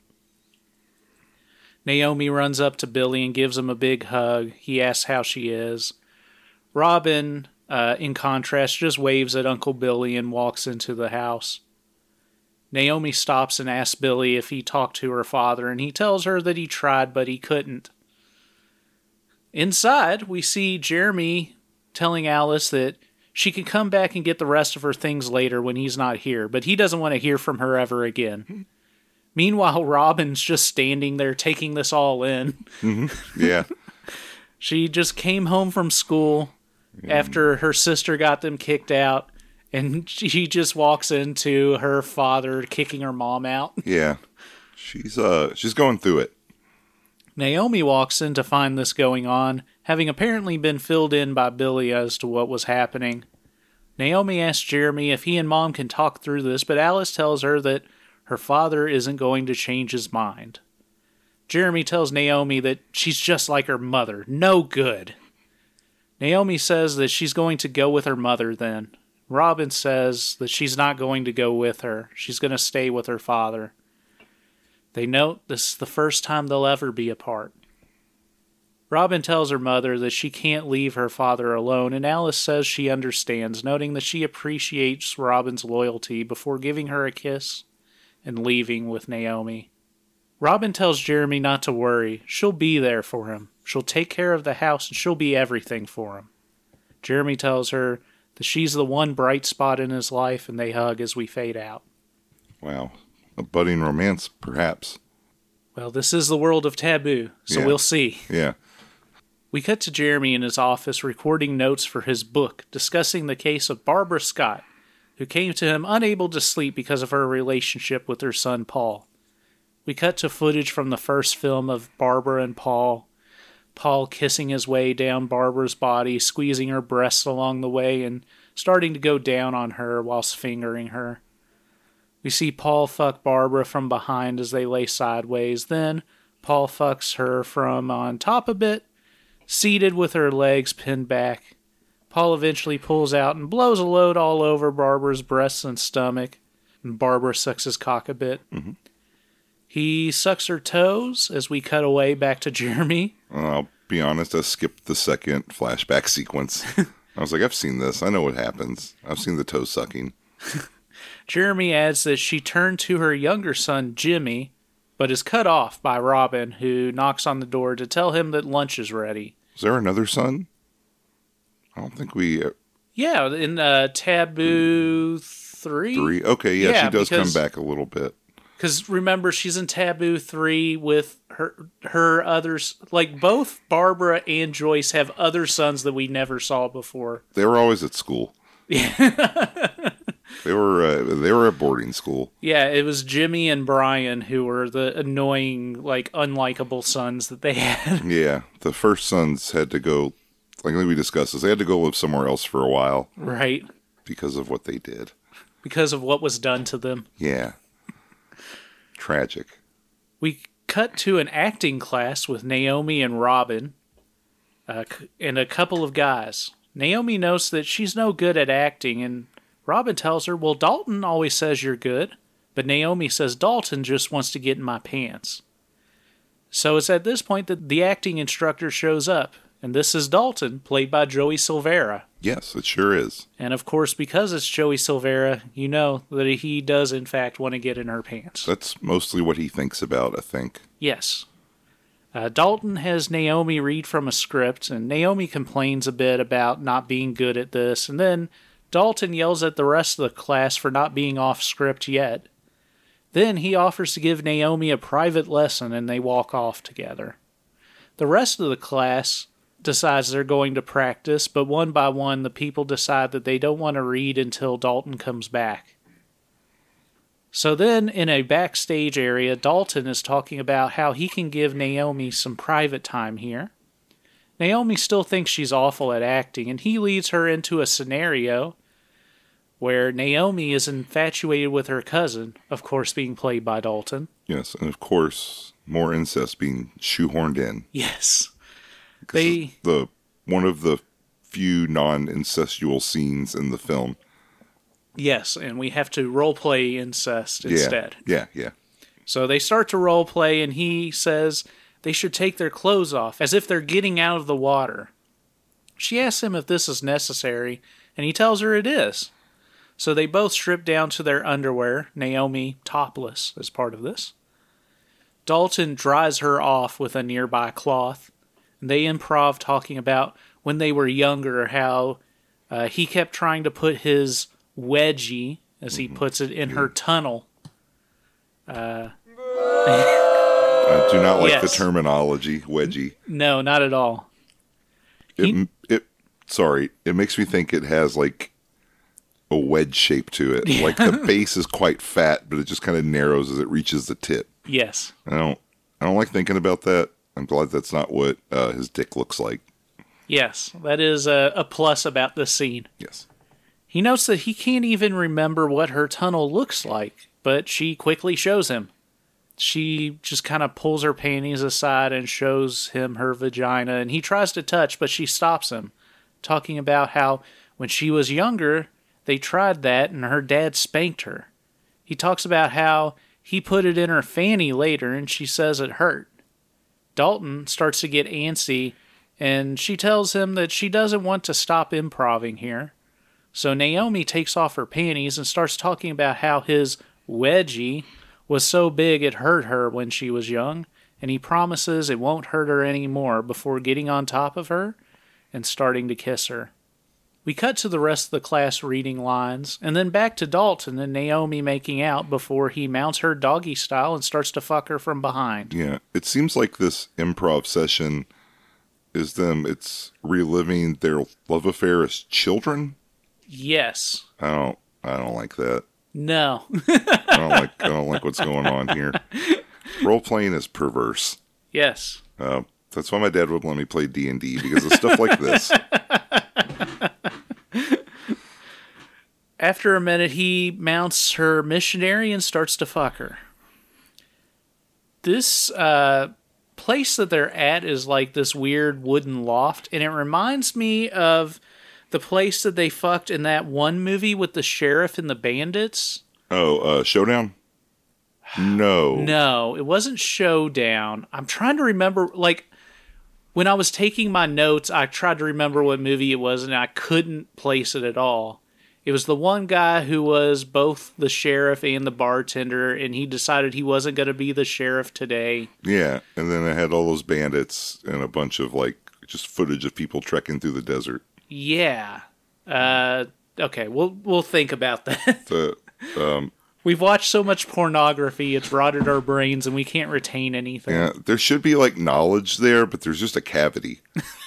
Naomi runs up to Billy and gives him a big hug. He asks how she is. Robin, in contrast, just waves at Uncle Billy and walks into the house. Naomi stops and asks Billy if he talked to her father, and he tells her that he tried, but he couldn't. Inside, we see Jeremy telling Alice that she can come back and get the rest of her things later when he's not here, but he doesn't want to hear from her ever again. Meanwhile, Robin's just standing there taking this all in. Mm-hmm. Yeah. She just came home from school after her sister got them kicked out, and she just walks into her father kicking her mom out. Yeah. She's going through it. Naomi walks in to find this going on, having apparently been filled in by Billy as to what was happening. Naomi asks Jeremy if he and Mom can talk through this, but Alice tells her that her father isn't going to change his mind. Jeremy tells Naomi that she's just like her mother, no good. Naomi says that she's going to go with her mother then. Robin says that she's not going to go with her. She's going to stay with her father. They note this is the first time they'll ever be apart. Robin tells her mother that she can't leave her father alone, and Alice says she understands, noting that she appreciates Robin's loyalty before giving her a kiss and leaving with Naomi. Robin tells Jeremy not to worry. She'll be there for him. She'll take care of the house, and she'll be everything for him. Jeremy tells her that she's the one bright spot in his life, and they hug as we fade out. Wow. A budding romance, perhaps. Well, this is the world of Taboo, so we'll see. Yeah. We cut to Jeremy in his office recording notes for his book discussing the case of Barbara Scott, who came to him unable to sleep because of her relationship with her son Paul. We cut to footage from the first film of Barbara and Paul. Paul kissing his way down Barbara's body, squeezing her breasts along the way, and starting to go down on her whilst fingering her. We see Paul fuck Barbara from behind as they lay sideways. Then Paul fucks her from on top a bit, seated with her legs pinned back. Paul eventually pulls out and blows a load all over Barbara's breasts and stomach, and Barbara sucks his cock a bit. Mm-hmm. He sucks her toes as we cut away back to Jeremy. I'll be honest, I skipped the second flashback sequence. I was like, I've seen this. I know what happens. I've seen the toe sucking. Jeremy adds that she turned to her younger son, Jimmy, but is cut off by Robin, who knocks on the door to tell him that lunch is ready. Is there another son? I don't think we... Yeah, in Taboo 3. 3? Okay, yeah, she does come back a little bit. Because remember, she's in Taboo 3 with her others. Like, both Barbara and Joyce have other sons that we never saw before. They were always at school. Yeah. They were at boarding school. Yeah, it was Jimmy and Brian who were the annoying, like, unlikable sons that they had. Yeah, the first sons had to go, like we discussed this, they had to go live somewhere else for a while. Right. Because of what they did. Because of what was done to them. Yeah. Tragic. We cut to an acting class with Naomi and Robin and a couple of guys. Naomi notes that she's no good at acting, and Robin tells her, well, Dalton always says you're good, but Naomi says Dalton just wants to get in my pants. So it's at this point that the acting instructor shows up, and this is Dalton, played by Joey Silvera. Yes, it sure is. And of course, because it's Joey Silvera, you know that he does in fact want to get in her pants. That's mostly what he thinks about, I think. Yes. Dalton has Naomi read from a script, and Naomi complains a bit about not being good at this, and then Dalton yells at the rest of the class for not being off script yet. Then he offers to give Naomi a private lesson, and they walk off together. The rest of the class decides they're going to practice, but one by one the people decide that they don't want to read until Dalton comes back. So then, in a backstage area, Dalton is talking about how he can give Naomi some private time here. Naomi still thinks she's awful at acting, and he leads her into a scenario where Naomi is infatuated with her cousin, of course being played by Dalton. Yes, and of course, more incest being shoehorned in. Yes. One of the few non-incestual scenes in the film. Yes, and we have to role-play incest instead. Yeah. So they start to role-play, and he says they should take their clothes off, as if they're getting out of the water. She asks him if this is necessary, and he tells her it is. So they both strip down to their underwear, Naomi topless as part of this. Dalton dries her off with a nearby cloth. And they improv talking about when they were younger, how he kept trying to put his wedgie, as he puts it, in her tunnel. I do not like the terminology, wedgie. No, not at all. It makes me think it has like a wedge shape to it. Yeah. Like the base is quite fat, but it just kind of narrows as it reaches the tip. Yes. I don't like thinking about that. I'm glad that's not what his dick looks like. Yes, that is a plus about this scene. Yes. He notes that he can't even remember what her tunnel looks like, but she quickly shows him. She just kind of pulls her panties aside and shows him her vagina, and he tries to touch, but she stops him, talking about how when she was younger, they tried that and her dad spanked her. He talks about how he put it in her fanny later and she says it hurt. Dalton starts to get antsy, and she tells him that she doesn't want to stop improving here. So Naomi takes off her panties and starts talking about how his wedgie was so big it hurt her when she was young, and he promises it won't hurt her anymore before getting on top of her and starting to kiss her. We cut to the rest of the class reading lines, and then back to Dalton and Naomi making out before he mounts her doggy style and starts to fuck her from behind. Yeah, it seems like this improv session it's reliving their love affair as children. Yes. I don't like that. No. I don't like what's going on here. Role playing is perverse. Yes. The That's why my dad would let me play D&D, because of stuff like this. After a minute, he mounts her missionary and starts to fuck her. This place that they're at is like this weird wooden loft, and it reminds me of the place that they fucked in that one movie with the sheriff and the bandits. Oh, Showdown? No. No, it wasn't Showdown. I'm trying to remember, like, when I was taking my notes, I tried to remember what movie it was, and I couldn't place it at all. It was the one guy who was both the sheriff and the bartender, and he decided he wasn't going to be the sheriff today. Yeah, and then I had all those bandits and a bunch of, like, just footage of people trekking through the desert. Yeah. Okay, we'll think about that. We've watched so much pornography, it's rotted our brains, and we can't retain anything. Yeah, there should be, like, knowledge there, but there's just a cavity.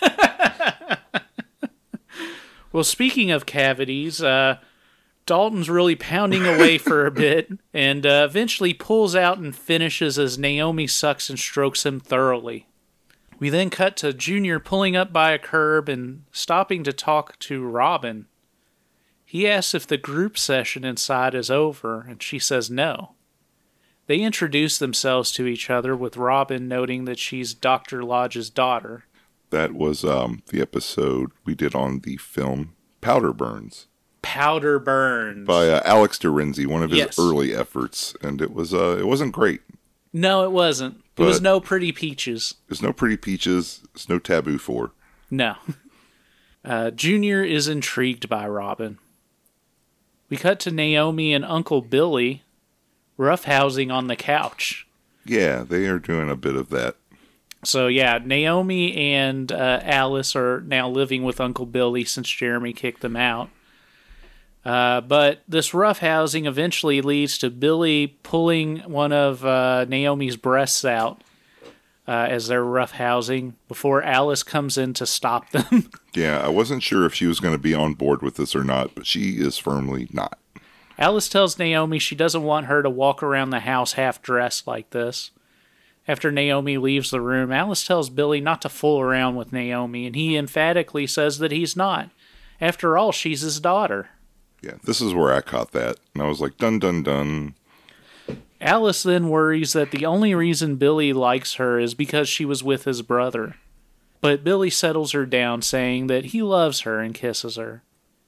Well, speaking of cavities, Dalton's really pounding away for a bit, and eventually pulls out and finishes as Naomi sucks and strokes him thoroughly. We then cut to Junior pulling up by a curb and stopping to talk to Robin. He asks if the group session inside is over, and she says no. They introduce themselves to each other, with Robin noting that she's Dr. Lodge's daughter. That was the episode we did on the film Powder Burns. Powder Burns. By Alex Terenzi, one of his Yes. early efforts, and it wasn't great. No, it wasn't. There was no pretty peaches. There's no pretty peaches. There's no taboo for. No. Junior is intrigued by Robin. We cut to Naomi and Uncle Billy roughhousing on the couch. Yeah, they are doing a bit of that. So yeah, Naomi and Alice are now living with Uncle Billy since Jeremy kicked them out. But this roughhousing eventually leads to Billy pulling one of Naomi's breasts out as they're roughhousing before Alice comes in to stop them. Yeah, I wasn't sure if she was going to be on board with this or not, but she is firmly not. Alice tells Naomi she doesn't want her to walk around the house half-dressed like this. After Naomi leaves the room, Alice tells Billy not to fool around with Naomi, and he emphatically says that he's not. After all, she's his daughter. Yeah, this is where I caught that, and I was like, dun dun dun. Alice then worries that the only reason Billy likes her is because she was with his brother. But Billy settles her down, saying that he loves her and kisses her.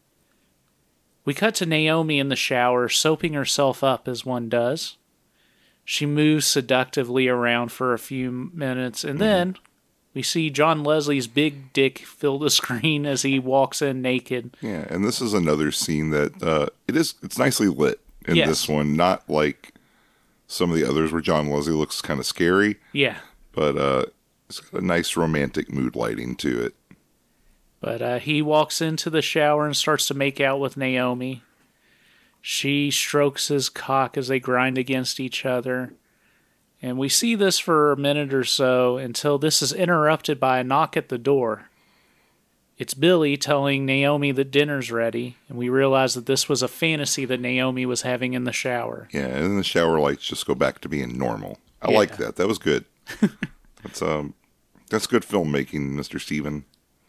We cut to Naomi in the shower, soaping herself up as one does. She moves seductively around for a few minutes, and then we see John Leslie's big dick fill the screen as he walks in naked. Yeah, and this is another scene that it's nicely lit in Yes. this one, not like some of the others where John Leslie looks kind of scary, Yeah. but it's got a nice romantic mood lighting to it. But he walks into the shower and starts to make out with Naomi. She strokes his cock as they grind against each other. And we see this for a minute or so until this is interrupted by a knock at the door. It's Billy telling Naomi that dinner's ready, and we realize that this was a fantasy that Naomi was having in the shower. Yeah, and then the shower lights just go back to being normal. I Yeah. like that. That was good. That's good filmmaking, Mr. Steven.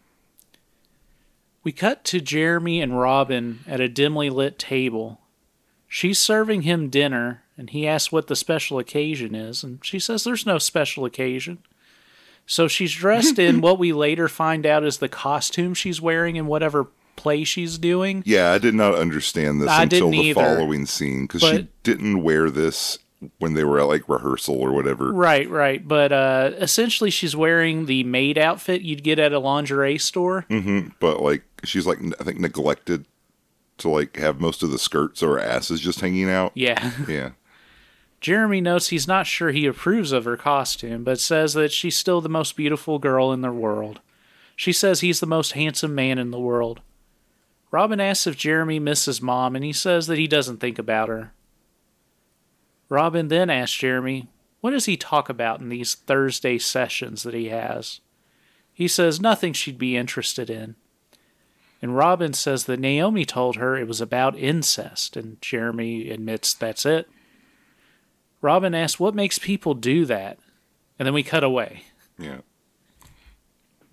We cut to Jeremy and Robin at a dimly lit table. She's serving him dinner, and he asks what the special occasion is, and she says there's no special occasion. So she's dressed in what we later find out is the costume she's wearing in whatever play she's doing. Yeah, I did not understand this I until didn't the either. following scene, because she But- didn't wear this when they were at, like, rehearsal or whatever. Right. But essentially she's wearing the maid outfit you'd get at a lingerie store. But, like, she's, like, I think neglected to, like, have most of the skirts or her ass is just hanging out. Yeah. Yeah. Jeremy notes he's not sure he approves of her costume, but says that she's still the most beautiful girl in the world. She says he's the most handsome man in the world. Robin asks if Jeremy misses Mom, and he says that he doesn't think about her. Robin then asks Jeremy, what does he talk about in these Thursday sessions that he has? He says nothing she'd be interested in. And Robin says that Naomi told her it was about incest, and Jeremy admits that's it. Robin asks what makes people do that, and then we cut away. Yeah.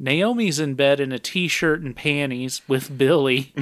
Naomi's in bed in a t-shirt and panties with Billy,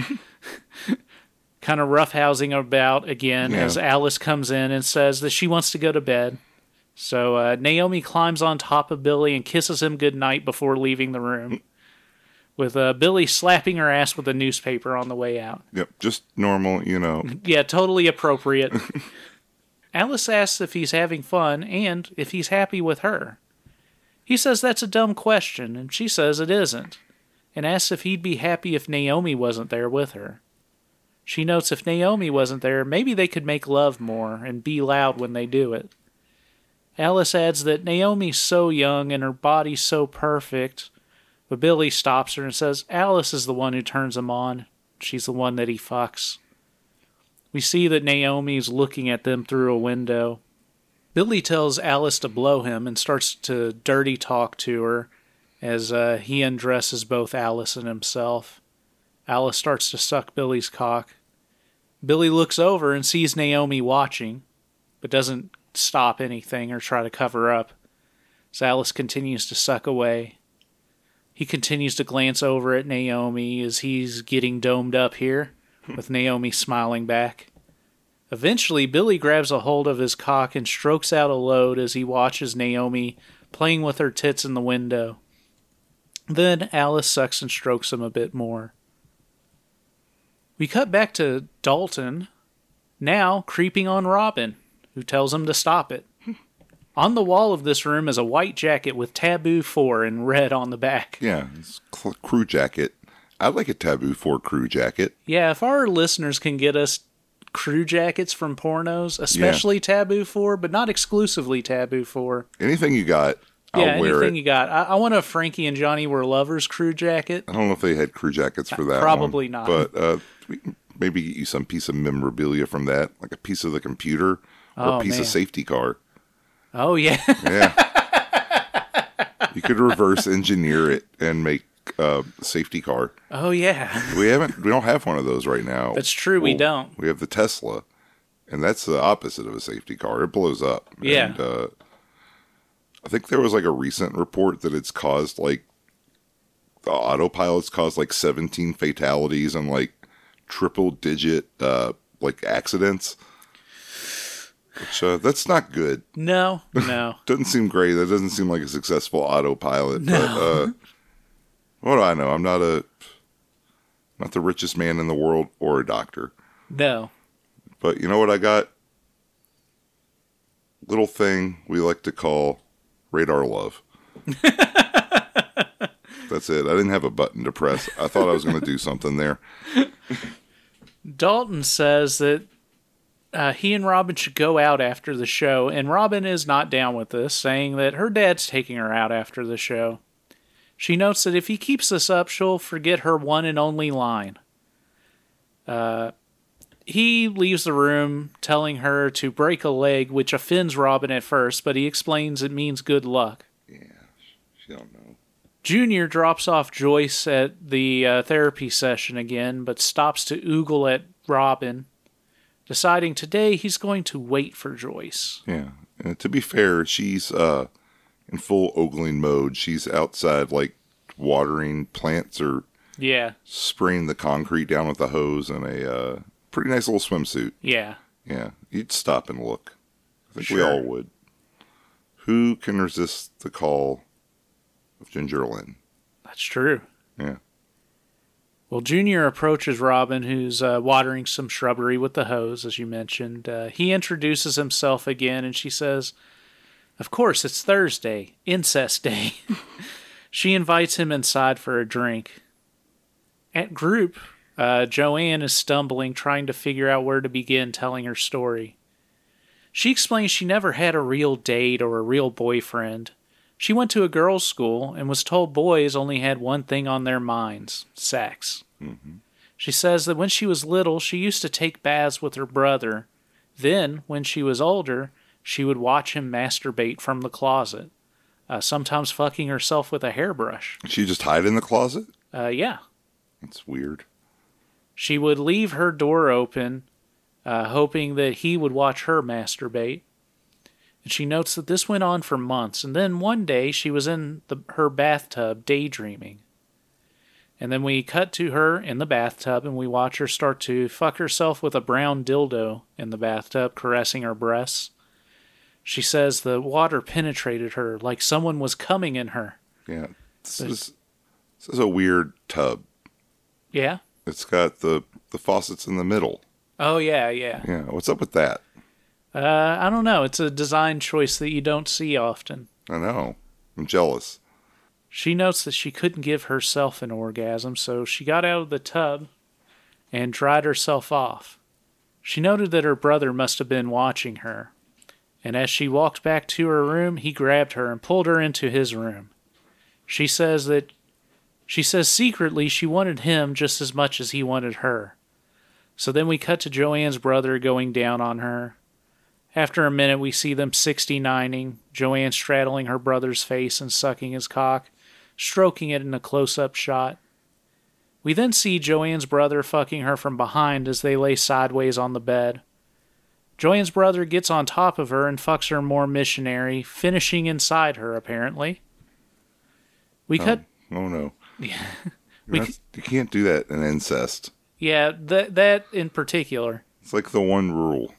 kind of roughhousing about again as Alice comes in and says that she wants to go to bed. So Naomi climbs on top of Billy and kisses him goodnight before leaving the room, with Billy slapping her ass with a newspaper on the way out. Yep, just normal, you know. Yeah, totally appropriate. Alice asks if he's having fun and if he's happy with her. He says that's a dumb question, and she says it isn't, and asks if he'd be happy if Naomi wasn't there with her. She notes if Naomi wasn't there, maybe they could make love more and be loud when they do it. Alice adds that Naomi's so young and her body's so perfect, but Billy stops her and says Alice is the one who turns him on. She's the one that he fucks. We see that Naomi's looking at them through a window. Billy tells Alice to blow him and starts to dirty talk to her as he undresses both Alice and himself. Alice starts to suck Billy's cock. Billy looks over and sees Naomi watching, but doesn't stop anything or try to cover up. So Alice continues to suck away. He continues to glance over at Naomi as he's getting domed up here, with Naomi smiling back. Eventually, Billy grabs a hold of his cock and strokes out a load as he watches Naomi playing with her tits in the window. Then Alice sucks and strokes him a bit more. We cut back to Dalton, now creeping on Robin, who tells him to stop it. On the wall of this room is a white jacket with Taboo 4 in red on the back. Yeah, it's crew jacket. I'd like a Taboo 4 crew jacket. Yeah, if our listeners can get us crew jackets from pornos, especially Taboo 4, but not exclusively Taboo 4. Anything you got, I'll wear it. Anything you got. I want a Frankie and Johnny Were Lovers crew jacket. I don't know if they had crew jackets for that Probably one, not. But we can maybe get you some piece of memorabilia from that, like a piece of the computer or a piece of safety car. Oh, yeah. Yeah. You could reverse engineer it and make a safety car. Oh, yeah. We don't have one of those right now. That's true, we don't. We have the Tesla, and that's the opposite of a safety car. It blows up. Yeah. And, I think there was like a recent report that it's caused like the autopilot's caused like 17 fatalities and like triple digit like accidents. Which that's not good. No. Doesn't seem great. That doesn't seem like a successful autopilot. No. But what do I know? I'm not the richest man in the world or a doctor. No. But you know what I got? Little thing we like to call radar love. That's it. I didn't have a button to press. I thought I was going to do something there. Dalton says that he and Robin should go out after the show, and Robin is not down with this, saying that her dad's taking her out after the show. She notes that if he keeps this up, she'll forget her one and only line. He leaves the room, telling her to break a leg, which offends Robin at first, but he explains it means good luck. Yeah, she don't know. Junior drops off Joyce at the therapy session again, but stops to oogle at Robin, deciding today he's going to wait for Joyce. Yeah, and to be fair, she's in full ogling mode. She's outside, like, watering plants or spraying the concrete down with a hose and a pretty nice little swimsuit. Yeah. Yeah, you'd stop and look. I think Sure. we all would. Who can resist the call of Ginger Lynn? That's true. Yeah. Well, Junior approaches Robin, who's watering some shrubbery with the hose, as you mentioned. He introduces himself again, and she says, "Of course, it's Thursday, incest day." She invites him inside for a drink. At group, Joanne is stumbling, trying to figure out where to begin telling her story. She explains she never had a real date or a real boyfriend. She went to a girls' school and was told boys only had one thing on their minds: sex. Mm-hmm. She says that when she was little, she used to take baths with her brother. Then, when she was older, she would watch him masturbate from the closet, sometimes fucking herself with a hairbrush. She just hide in the closet? Yeah. That's weird. She would leave her door open, hoping that he would watch her masturbate. And she notes that this went on for months, and then one day she was in her bathtub daydreaming. And then we cut to her in the bathtub, and we watch her start to fuck herself with a brown dildo in the bathtub, caressing her breasts. She says the water penetrated her like someone was coming in her. Yeah, this is a weird tub. Yeah? It's got the faucets in the middle. Oh, yeah, yeah. Yeah, what's up with that? I don't know. It's a design choice that you don't see often. I know. I'm jealous. She notes that she couldn't give herself an orgasm, so she got out of the tub and dried herself off. She noted that her brother must have been watching her, and as she walked back to her room, he grabbed her and pulled her into his room. She says secretly she wanted him just as much as he wanted her. So then we cut to Joanne's brother going down on her. After a minute, we see them 69ing, Joanne straddling her brother's face and sucking his cock, stroking it in a close-up shot. We then see Joanne's brother fucking her from behind as they lay sideways on the bed. Joanne's brother gets on top of her and fucks her more missionary, finishing inside her, apparently. Oh no. Yeah. You can't do that in incest. Yeah, that in particular. It's like the one rule.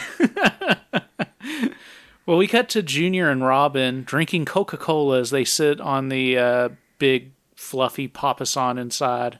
Well, we cut to Junior and Robin drinking Coca-Cola as they sit on the big, fluffy papasan inside.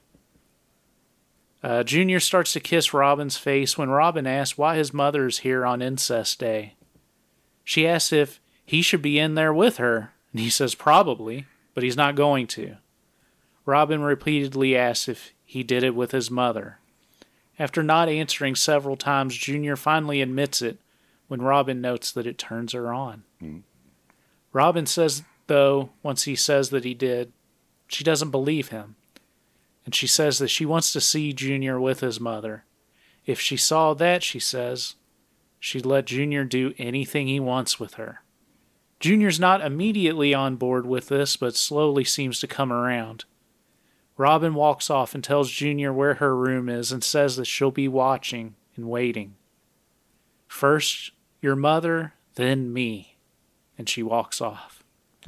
Junior starts to kiss Robin's face when Robin asks why his mother is here on Incest Day. She asks if he should be in there with her, and he says probably, but he's not going to. Robin repeatedly asks if he did it with his mother. After not answering several times, Junior finally admits it when Robin notes that it turns her on. Robin says, though, once he says that he did, she doesn't believe him. And she says that she wants to see Junior with his mother. If she saw that, she says, she'd let Junior do anything he wants with her. Junior's not immediately on board with this, but slowly seems to come around. Robin walks off and tells Junior where her room is and says that she'll be watching and waiting. First, your mother, then me. And she walks off.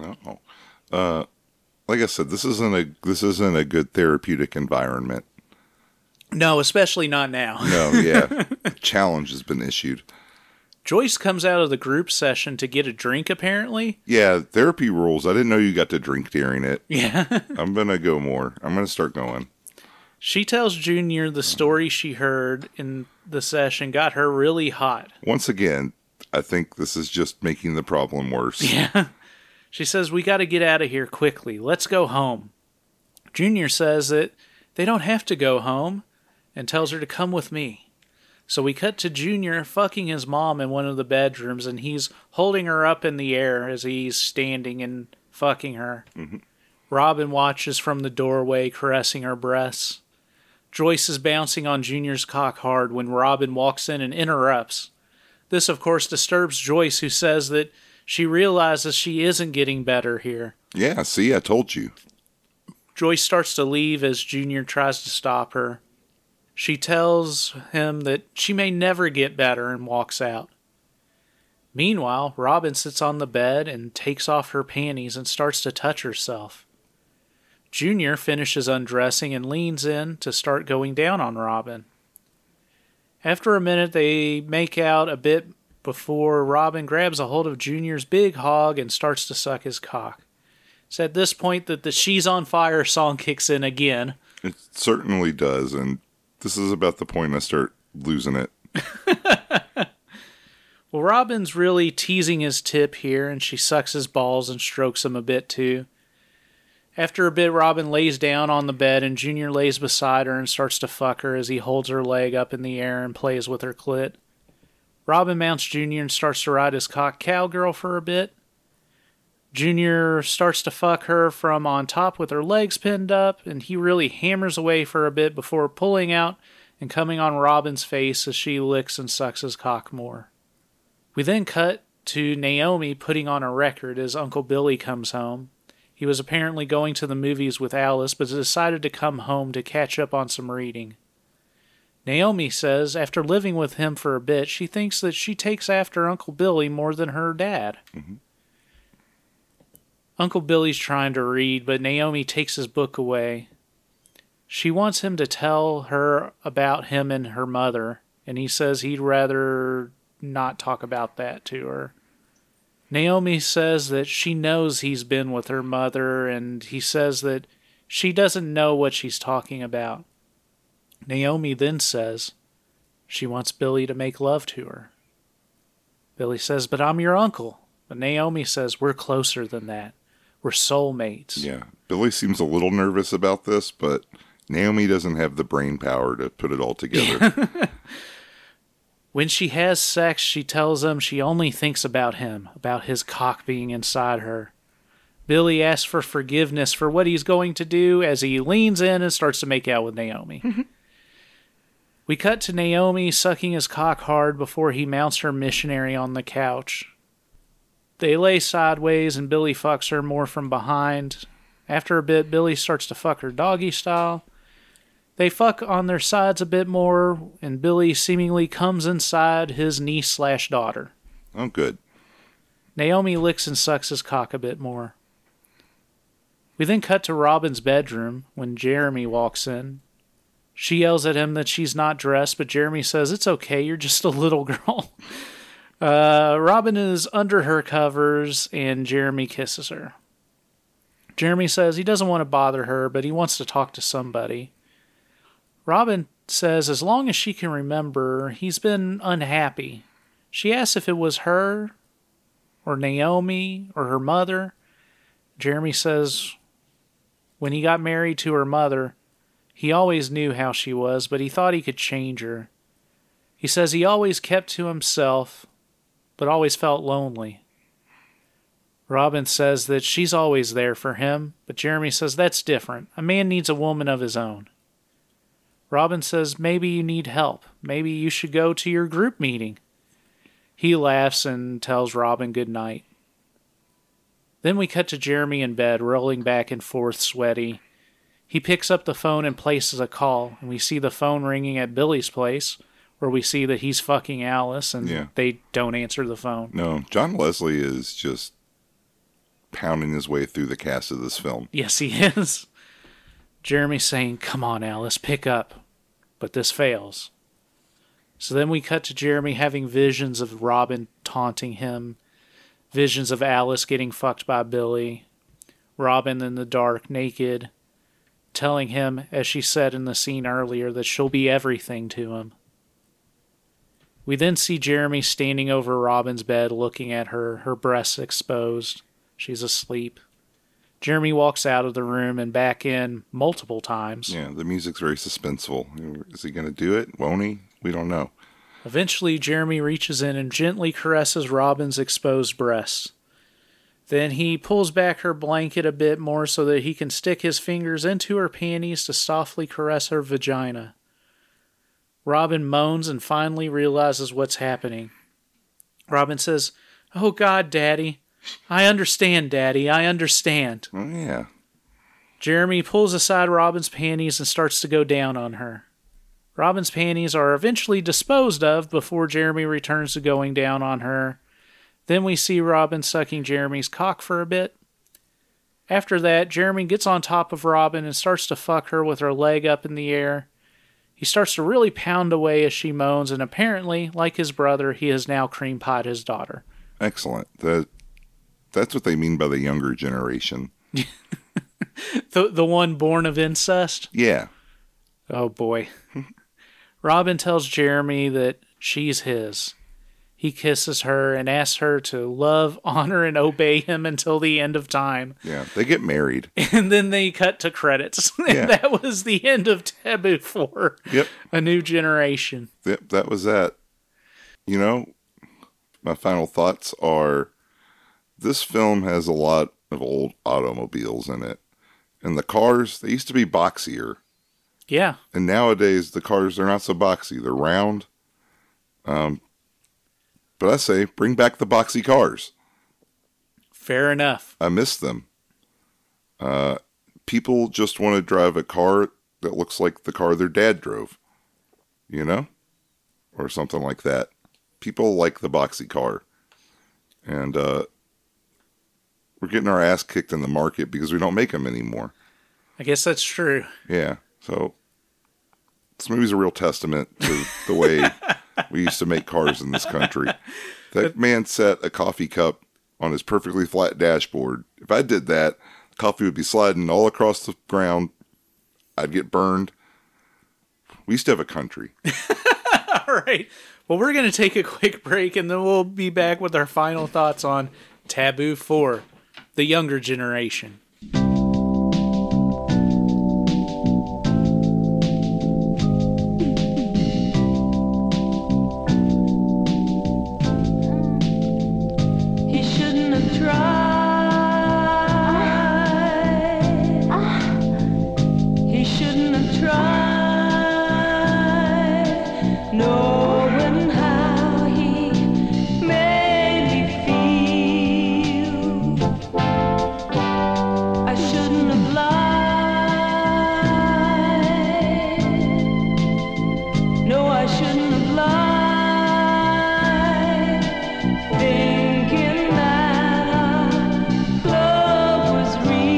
Oh. Like I said, this isn't a good therapeutic environment. No, especially not now. No, yeah. Challenge has been issued. Joyce comes out of the group session to get a drink, apparently. Yeah, therapy rules. I didn't know you got to drink during it. Yeah. I'm going to go more. I'm going to start going. She tells Junior the story she heard in the session got her really hot. Once again, I think this is just making the problem worse. Yeah. She says, we got to get out of here quickly. Let's go home. Junior says that they don't have to go home and tells her to come with me. So we cut to Junior fucking his mom in one of the bedrooms, and he's holding her up in the air as he's standing and fucking her. Mm-hmm. Robin watches from the doorway, caressing her breasts. Joyce is bouncing on Junior's cock hard when Robin walks in and interrupts. This, of course, disturbs Joyce, who says that she realizes she isn't getting better here. Yeah, see, I told you. Joyce starts to leave as Junior tries to stop her. She tells him that she may never get better and walks out. Meanwhile, Robin sits on the bed and takes off her panties and starts to touch herself. Junior finishes undressing and leans in to start going down on Robin. After a minute, they make out a bit before Robin grabs a hold of Junior's big hog and starts to suck his cock. It's at this point that the She's on Fire song kicks in again. It certainly does, and this is about the point I start losing it. Well, Robin's really teasing his tip here, and she sucks his balls and strokes him a bit too. After a bit, Robin lays down on the bed, and Junior lays beside her and starts to fuck her as he holds her leg up in the air and plays with her clit. Robin mounts Junior and starts to ride his cock cowgirl for a bit. Junior starts to fuck her from on top with her legs pinned up, and he really hammers away for a bit before pulling out and coming on Robin's face as she licks and sucks his cock more. We then cut to Naomi putting on a record as Uncle Billy comes home. He was apparently going to the movies with Alice, but decided to come home to catch up on some reading. Naomi says after living with him for a bit, she thinks that she takes after Uncle Billy more than her dad. Mm-hmm. Uncle Billy's trying to read, but Naomi takes his book away. She wants him to tell her about him and her mother, and he says he'd rather not talk about that to her. Naomi says that she knows he's been with her mother, and he says that she doesn't know what she's talking about. Naomi then says she wants Billy to make love to her. Billy says, but I'm your uncle. But Naomi says, we're closer than that. We're soulmates. Yeah. Billy seems a little nervous about this, but Naomi doesn't have the brain power to put it all together. When she has sex, she tells him she only thinks about him, about his cock being inside her. Billy asks for forgiveness for what he's going to do as he leans in and starts to make out with Naomi. We cut to Naomi sucking his cock hard before he mounts her missionary on the couch. They lay sideways and Billy fucks her more from behind. After a bit, Billy starts to fuck her doggy style. They fuck on their sides a bit more, and Billy seemingly comes inside his niece/daughter. Oh, good. Naomi licks and sucks his cock a bit more. We then cut to Robin's bedroom when Jeremy walks in. She yells at him that she's not dressed, but Jeremy says, it's okay, you're just a little girl. Robin is under her covers, and Jeremy kisses her. Jeremy says he doesn't want to bother her, but he wants to talk to somebody. Robin says as long as she can remember, he's been unhappy. She asks if it was her, or Naomi, or her mother. Jeremy says when he got married to her mother, he always knew how she was, but he thought he could change her. He says he always kept to himself, but always felt lonely. Robin says that she's always there for him, but Jeremy says that's different. A man needs a woman of his own. Robin says maybe you need help. Maybe you should go to your group meeting. He laughs and tells Robin good night. Then we cut to Jeremy in bed, rolling back and forth, sweaty. He picks up the phone and places a call, and we see the phone ringing at Billy's place, where we see that he's fucking Alice, and they don't answer the phone. No, John Leslie is just pounding his way through the cast of this film. Yes, he is. Jeremy's saying, come on, Alice, pick up. But this fails. So then we cut to Jeremy having visions of Robin taunting him, visions of Alice getting fucked by Billy, Robin in the dark, naked, telling him, as she said in the scene earlier, that she'll be everything to him. We then see Jeremy standing over Robin's bed looking at her, her breasts exposed. She's asleep. Jeremy walks out of the room and back in multiple times. Yeah, the music's very suspenseful. Is he going to do it? Won't he? We don't know. Eventually, Jeremy reaches in and gently caresses Robin's exposed breasts. Then he pulls back her blanket a bit more so that he can stick his fingers into her panties to softly caress her vagina. Robin moans and finally realizes what's happening. Robin says, "Oh God, Daddy. I understand, Daddy. I understand." Oh, yeah. Jeremy pulls aside Robin's panties and starts to go down on her. Robin's panties are eventually disposed of before Jeremy returns to going down on her. Then we see Robin sucking Jeremy's cock for a bit. After that, Jeremy gets on top of Robin and starts to fuck her with her leg up in the air. He starts to really pound away as she moans, and apparently, like his brother, he has now cream-pied his daughter. Excellent. That's what they mean by the younger generation. The one born of incest? Yeah. Oh, boy. Robin tells Jeremy that she's his. He kisses her and asks her to love, honor, and obey him until the end of time. Yeah, they get married. And then they cut to credits. Yeah. And that was the end of Taboo 4. Yep. A New Generation. Yep, that was that. You know, my final thoughts are, this film has a lot of old automobiles in it. And the cars, they used to be boxier. Yeah. And nowadays, the cars, they're not so boxy. They're round. But I say, bring back the boxy cars. Fair enough. I miss them. People just want to drive a car that looks like the car their dad drove. you know? Or something like that. People like the boxy car. And we're getting our ass kicked in the market because we don't make them anymore. I guess that's true. Yeah, so this movie's a real testament to the way we used to make cars in this country. That man set a coffee cup on his perfectly flat dashboard. If I did that, coffee would be sliding all across the ground. I'd get burned. We used to have a country. All right. Well, we're going to take a quick break, and then we'll be back with our final thoughts on Taboo 4, the younger generation. He shouldn't have tried. He shouldn't have tried. Knowing how he made me feel. I shouldn't have lied. No, I shouldn't have lied. Thinking that love was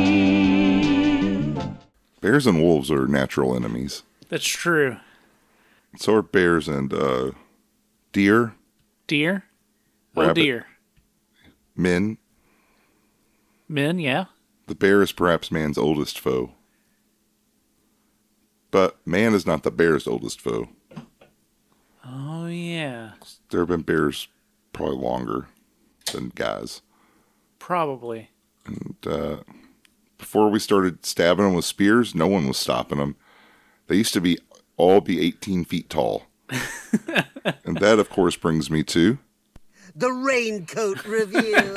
real. Bears and wolves are natural enemies. That's true. So are bears and deer, Deer? Oh, Rabbit. deer. men. Men, yeah. The bear is perhaps man's oldest foe. But man is not the bear's oldest foe. Oh, yeah. There have been bears probably longer than guys. Probably. And before we started stabbing them with spears, no one was stopping them. They used to all be 18 feet tall. And that, of course, brings me to... The Raincoat Review.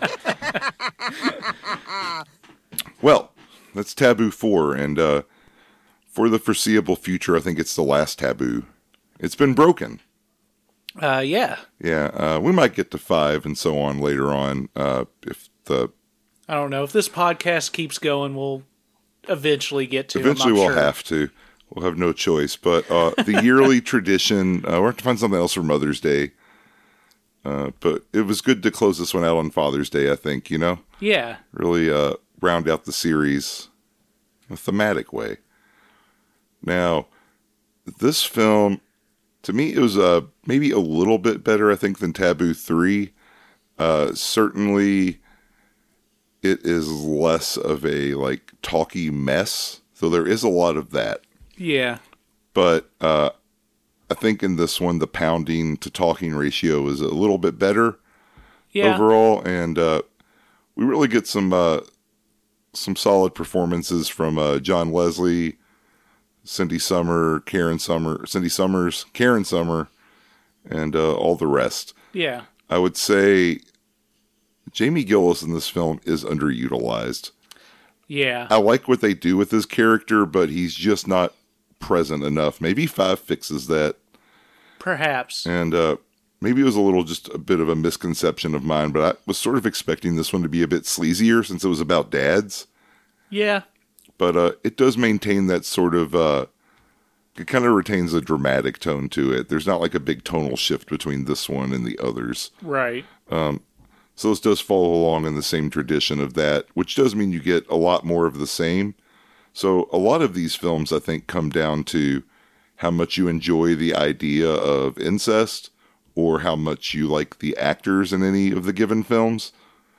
Well, that's Taboo 4, and for the foreseeable future, I think it's the last taboo. It's been broken. Yeah. Yeah, we might get to 5 and so on later on. If the I don't know. If this podcast keeps going, we'll eventually get to Eventually I'm not we'll sure. have to. We'll have no choice. But the yearly tradition, we'll have to find something else for Mother's Day. But it was good to close this one out on Father's Day, I think, you know? Yeah. Really round out the series in a thematic way. Now, this film, to me, it was maybe a little bit better, I think, than Taboo 3. Certainly, it is less of a, like, talky mess. So there is a lot of that. Yeah. But I think in this one, the pounding to talking ratio is a little bit better Yeah. overall. And we really get some solid performances from John Leslie, Cindy Summers, Karen Summer, and all the rest. Yeah. I would say Jamie Gillis in this film is underutilized. Yeah. I like what they do with his character, but he's just not present enough. Maybe 5 fixes that. Perhaps. And maybe it was just a bit of a misconception of mine, but I was sort of expecting this one to be a bit sleazier since it was about dads. Yeah. But it does maintain that sort of, it kind of retains a dramatic tone to it. There's not like a big tonal shift between this one and the others. Right. So this does follow along in the same tradition of that, which does mean you get a lot more of the same. So a lot of these films, I think, come down to how much you enjoy the idea of incest or how much you like the actors in any of the given films.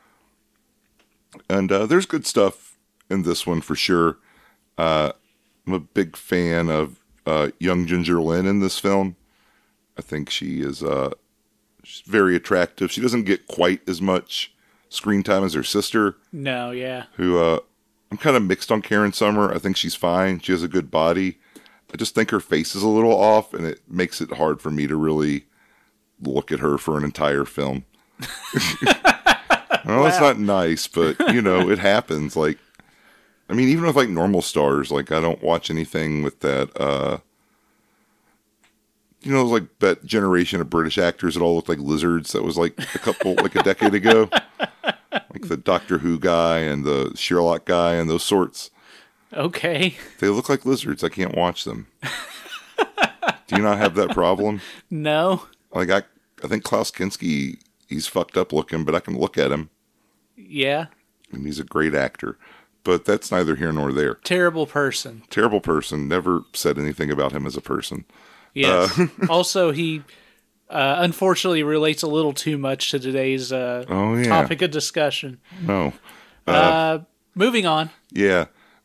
And there's good stuff in this one for sure. I'm a big fan of young Ginger Lynn in this film. I think she is she's very attractive. She doesn't get quite as much screen time as her sister, No, yeah. who I'm kind of mixed on Karen Summer. I think she's fine. She has a good body. I just think her face is a little off, and it makes it hard for me to really look at her for an entire film. Well, that's not nice, but, you know, it happens. Like, I mean, even with, like, normal stars, like, I don't watch anything with that, you know, like, that generation of British actors that all look like lizards. That was, like, a decade ago. Like the Doctor Who guy and the Sherlock guy and those sorts. Okay. They look like lizards. I can't watch them. Do you not have that problem? No. Like, I think Klaus Kinski, he's fucked up looking, but I can look at him, Yeah. and he's a great actor. But that's neither here nor there. Terrible person. Terrible person. Never said anything about him as a person. Yes. Also, he unfortunately relates a little too much to today's Oh, yeah. topic of discussion. No. Moving on. Yeah.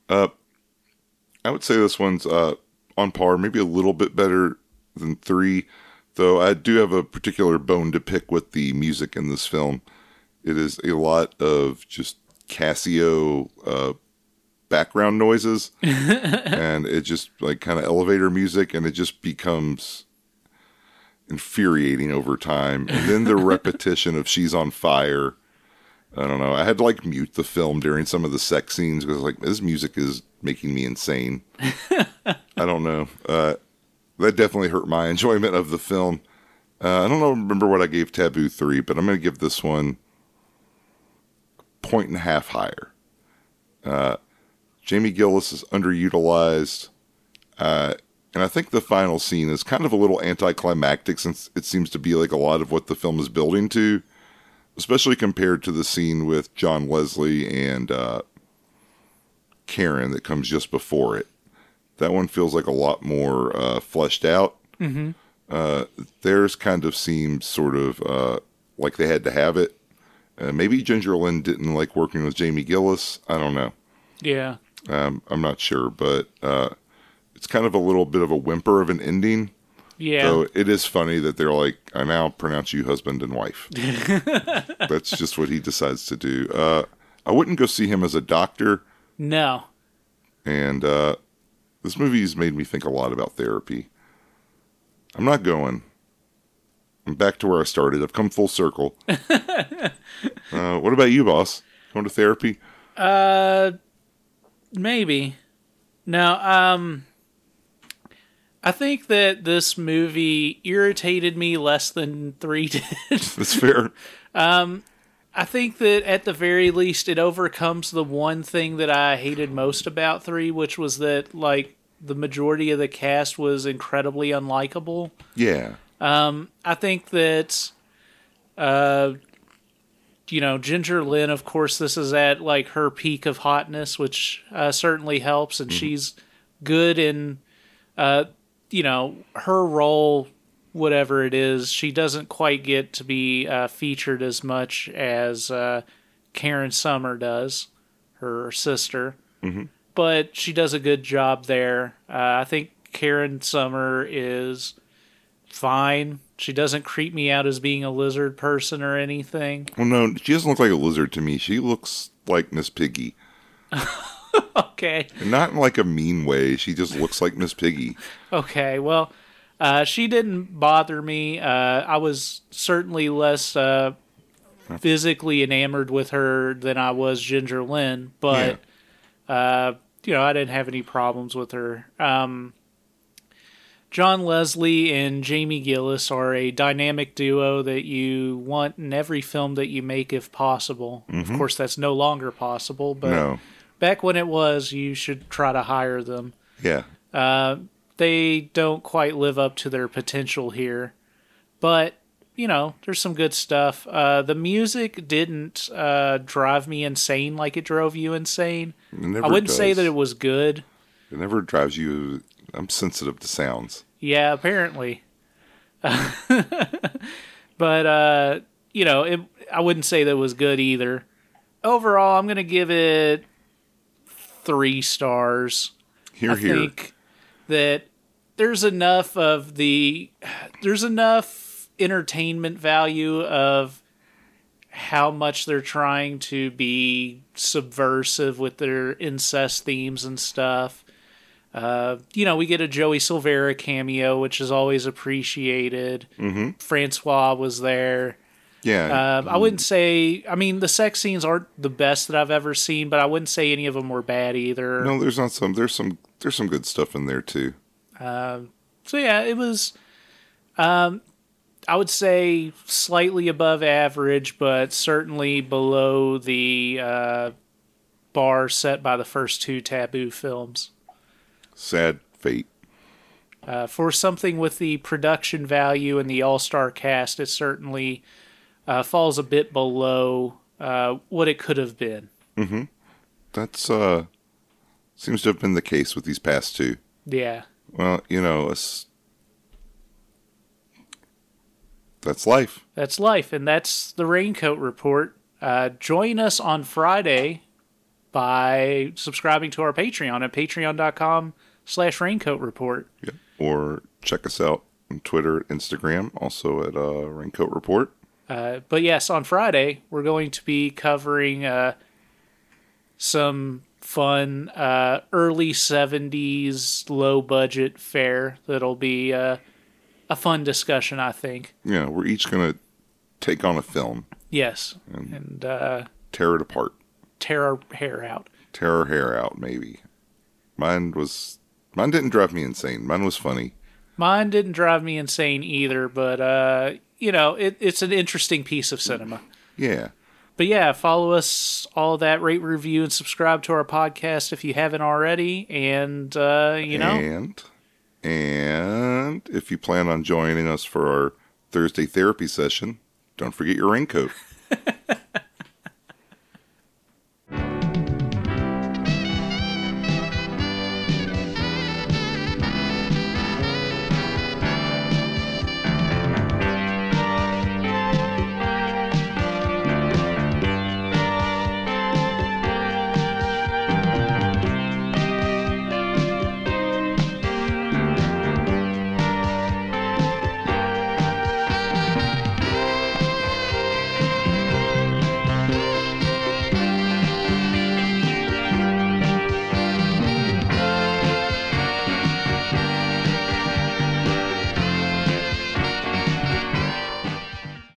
I would say this one's on par, maybe a little bit better than 3, though I do have a particular bone to pick with the music in this film. It is a lot of just Casio background noises, and it just like kind of elevator music, and it just becomes infuriating over time. And then the repetition of "She's on Fire." I don't know. I had to like mute the film during some of the sex scenes because like this music is making me insane. I don't know. That definitely hurt my enjoyment of the film. I don't know. Remember what I gave Taboo 3, but I'm going to give this one 1.5 higher. Jamie Gillis is underutilized, and I think the final scene is kind of a little anticlimactic since it seems to be like a lot of what the film is building to. Especially compared to the scene with John Leslie and Karen that comes just before it. That one feels like a lot more fleshed out. Mm-hmm. Theirs kind of seems sort of like they had to have it. Maybe Ginger Lynn didn't like working with Jamie Gillis. I don't know. Yeah. I'm not sure, but it's kind of a little bit of a whimper of an ending. Yeah. So it is funny that they're like, I now pronounce you husband and wife. That's just what he decides to do. I wouldn't go see him as a doctor. No. And this movie's made me think a lot about therapy. I'm not going. I'm back to where I started. I've come full circle. What about you, boss? Going to therapy? Maybe. No, I think that this movie irritated me less than 3 did. That's fair. I think that at the very least it overcomes the one thing that I hated most about 3, which was that like the majority of the cast was incredibly unlikable. Yeah. I think that Ginger Lynn, of course, this is at like her peak of hotness, which certainly helps, and she's good in her role, whatever it is. She doesn't quite get to be featured as much as Karen Summer does, her sister. Mm-hmm. But she does a good job there. I think Karen Summer is fine. She doesn't creep me out as being a lizard person or anything. Well, no, she doesn't look like a lizard to me. She looks like Miss Piggy. Okay. And not in like a mean way. She just looks like Miss Piggy. Okay, well, she didn't bother me. I was certainly less physically enamored with her than I was Ginger Lynn, but, I didn't have any problems with her. John Leslie and Jamie Gillis are a dynamic duo that you want in every film that you make if possible. Mm-hmm. Of course, that's no longer possible, but back when it was, you should try to hire them. Yeah. They don't quite live up to their potential here, but, there's some good stuff. The music didn't drive me insane like it drove you insane. I wouldn't say that it was good. It never drives you... I'm sensitive to sounds. Yeah, apparently. But, I wouldn't say that it was good either. Overall, I'm going to give it 3 stars. I think that there's enough entertainment value of how much they're trying to be subversive with their incest themes and stuff. We get a Joey Silvera cameo, which is always appreciated. Mm-hmm. Francois was there. Yeah. I wouldn't say... the sex scenes aren't the best that I've ever seen, but I wouldn't say any of them were bad either. No, there's not some... There's some good stuff in there, too. It was... I would say slightly above average, but certainly below the bar set by the first 2 Taboo films. Sad fate. For something with the production value and the all-star cast, it certainly falls a bit below what it could have been. That's seems to have been the case with these past two. Yeah. Well, that's life. That's life, and that's the Raincoat Report. Join us on Friday by subscribing to our Patreon at patreon.com/Raincoat Report. Yeah. Or check us out on Twitter, Instagram, also at Raincoat Report. But yes, on Friday, we're going to be covering some fun early 70s low-budget fare that'll be a fun discussion, I think. Yeah, we're each going to take on a film. Yes, and tear it apart. Tear our hair out. Tear our hair out, maybe. Mine didn't drive me insane. Mine was funny. Mine didn't drive me insane either, but, it's an interesting piece of cinema. Yeah. But yeah, follow us, all that, rate, review, and subscribe to our podcast if you haven't already. And, And if you plan on joining us for our Thursday therapy session, don't forget your raincoat.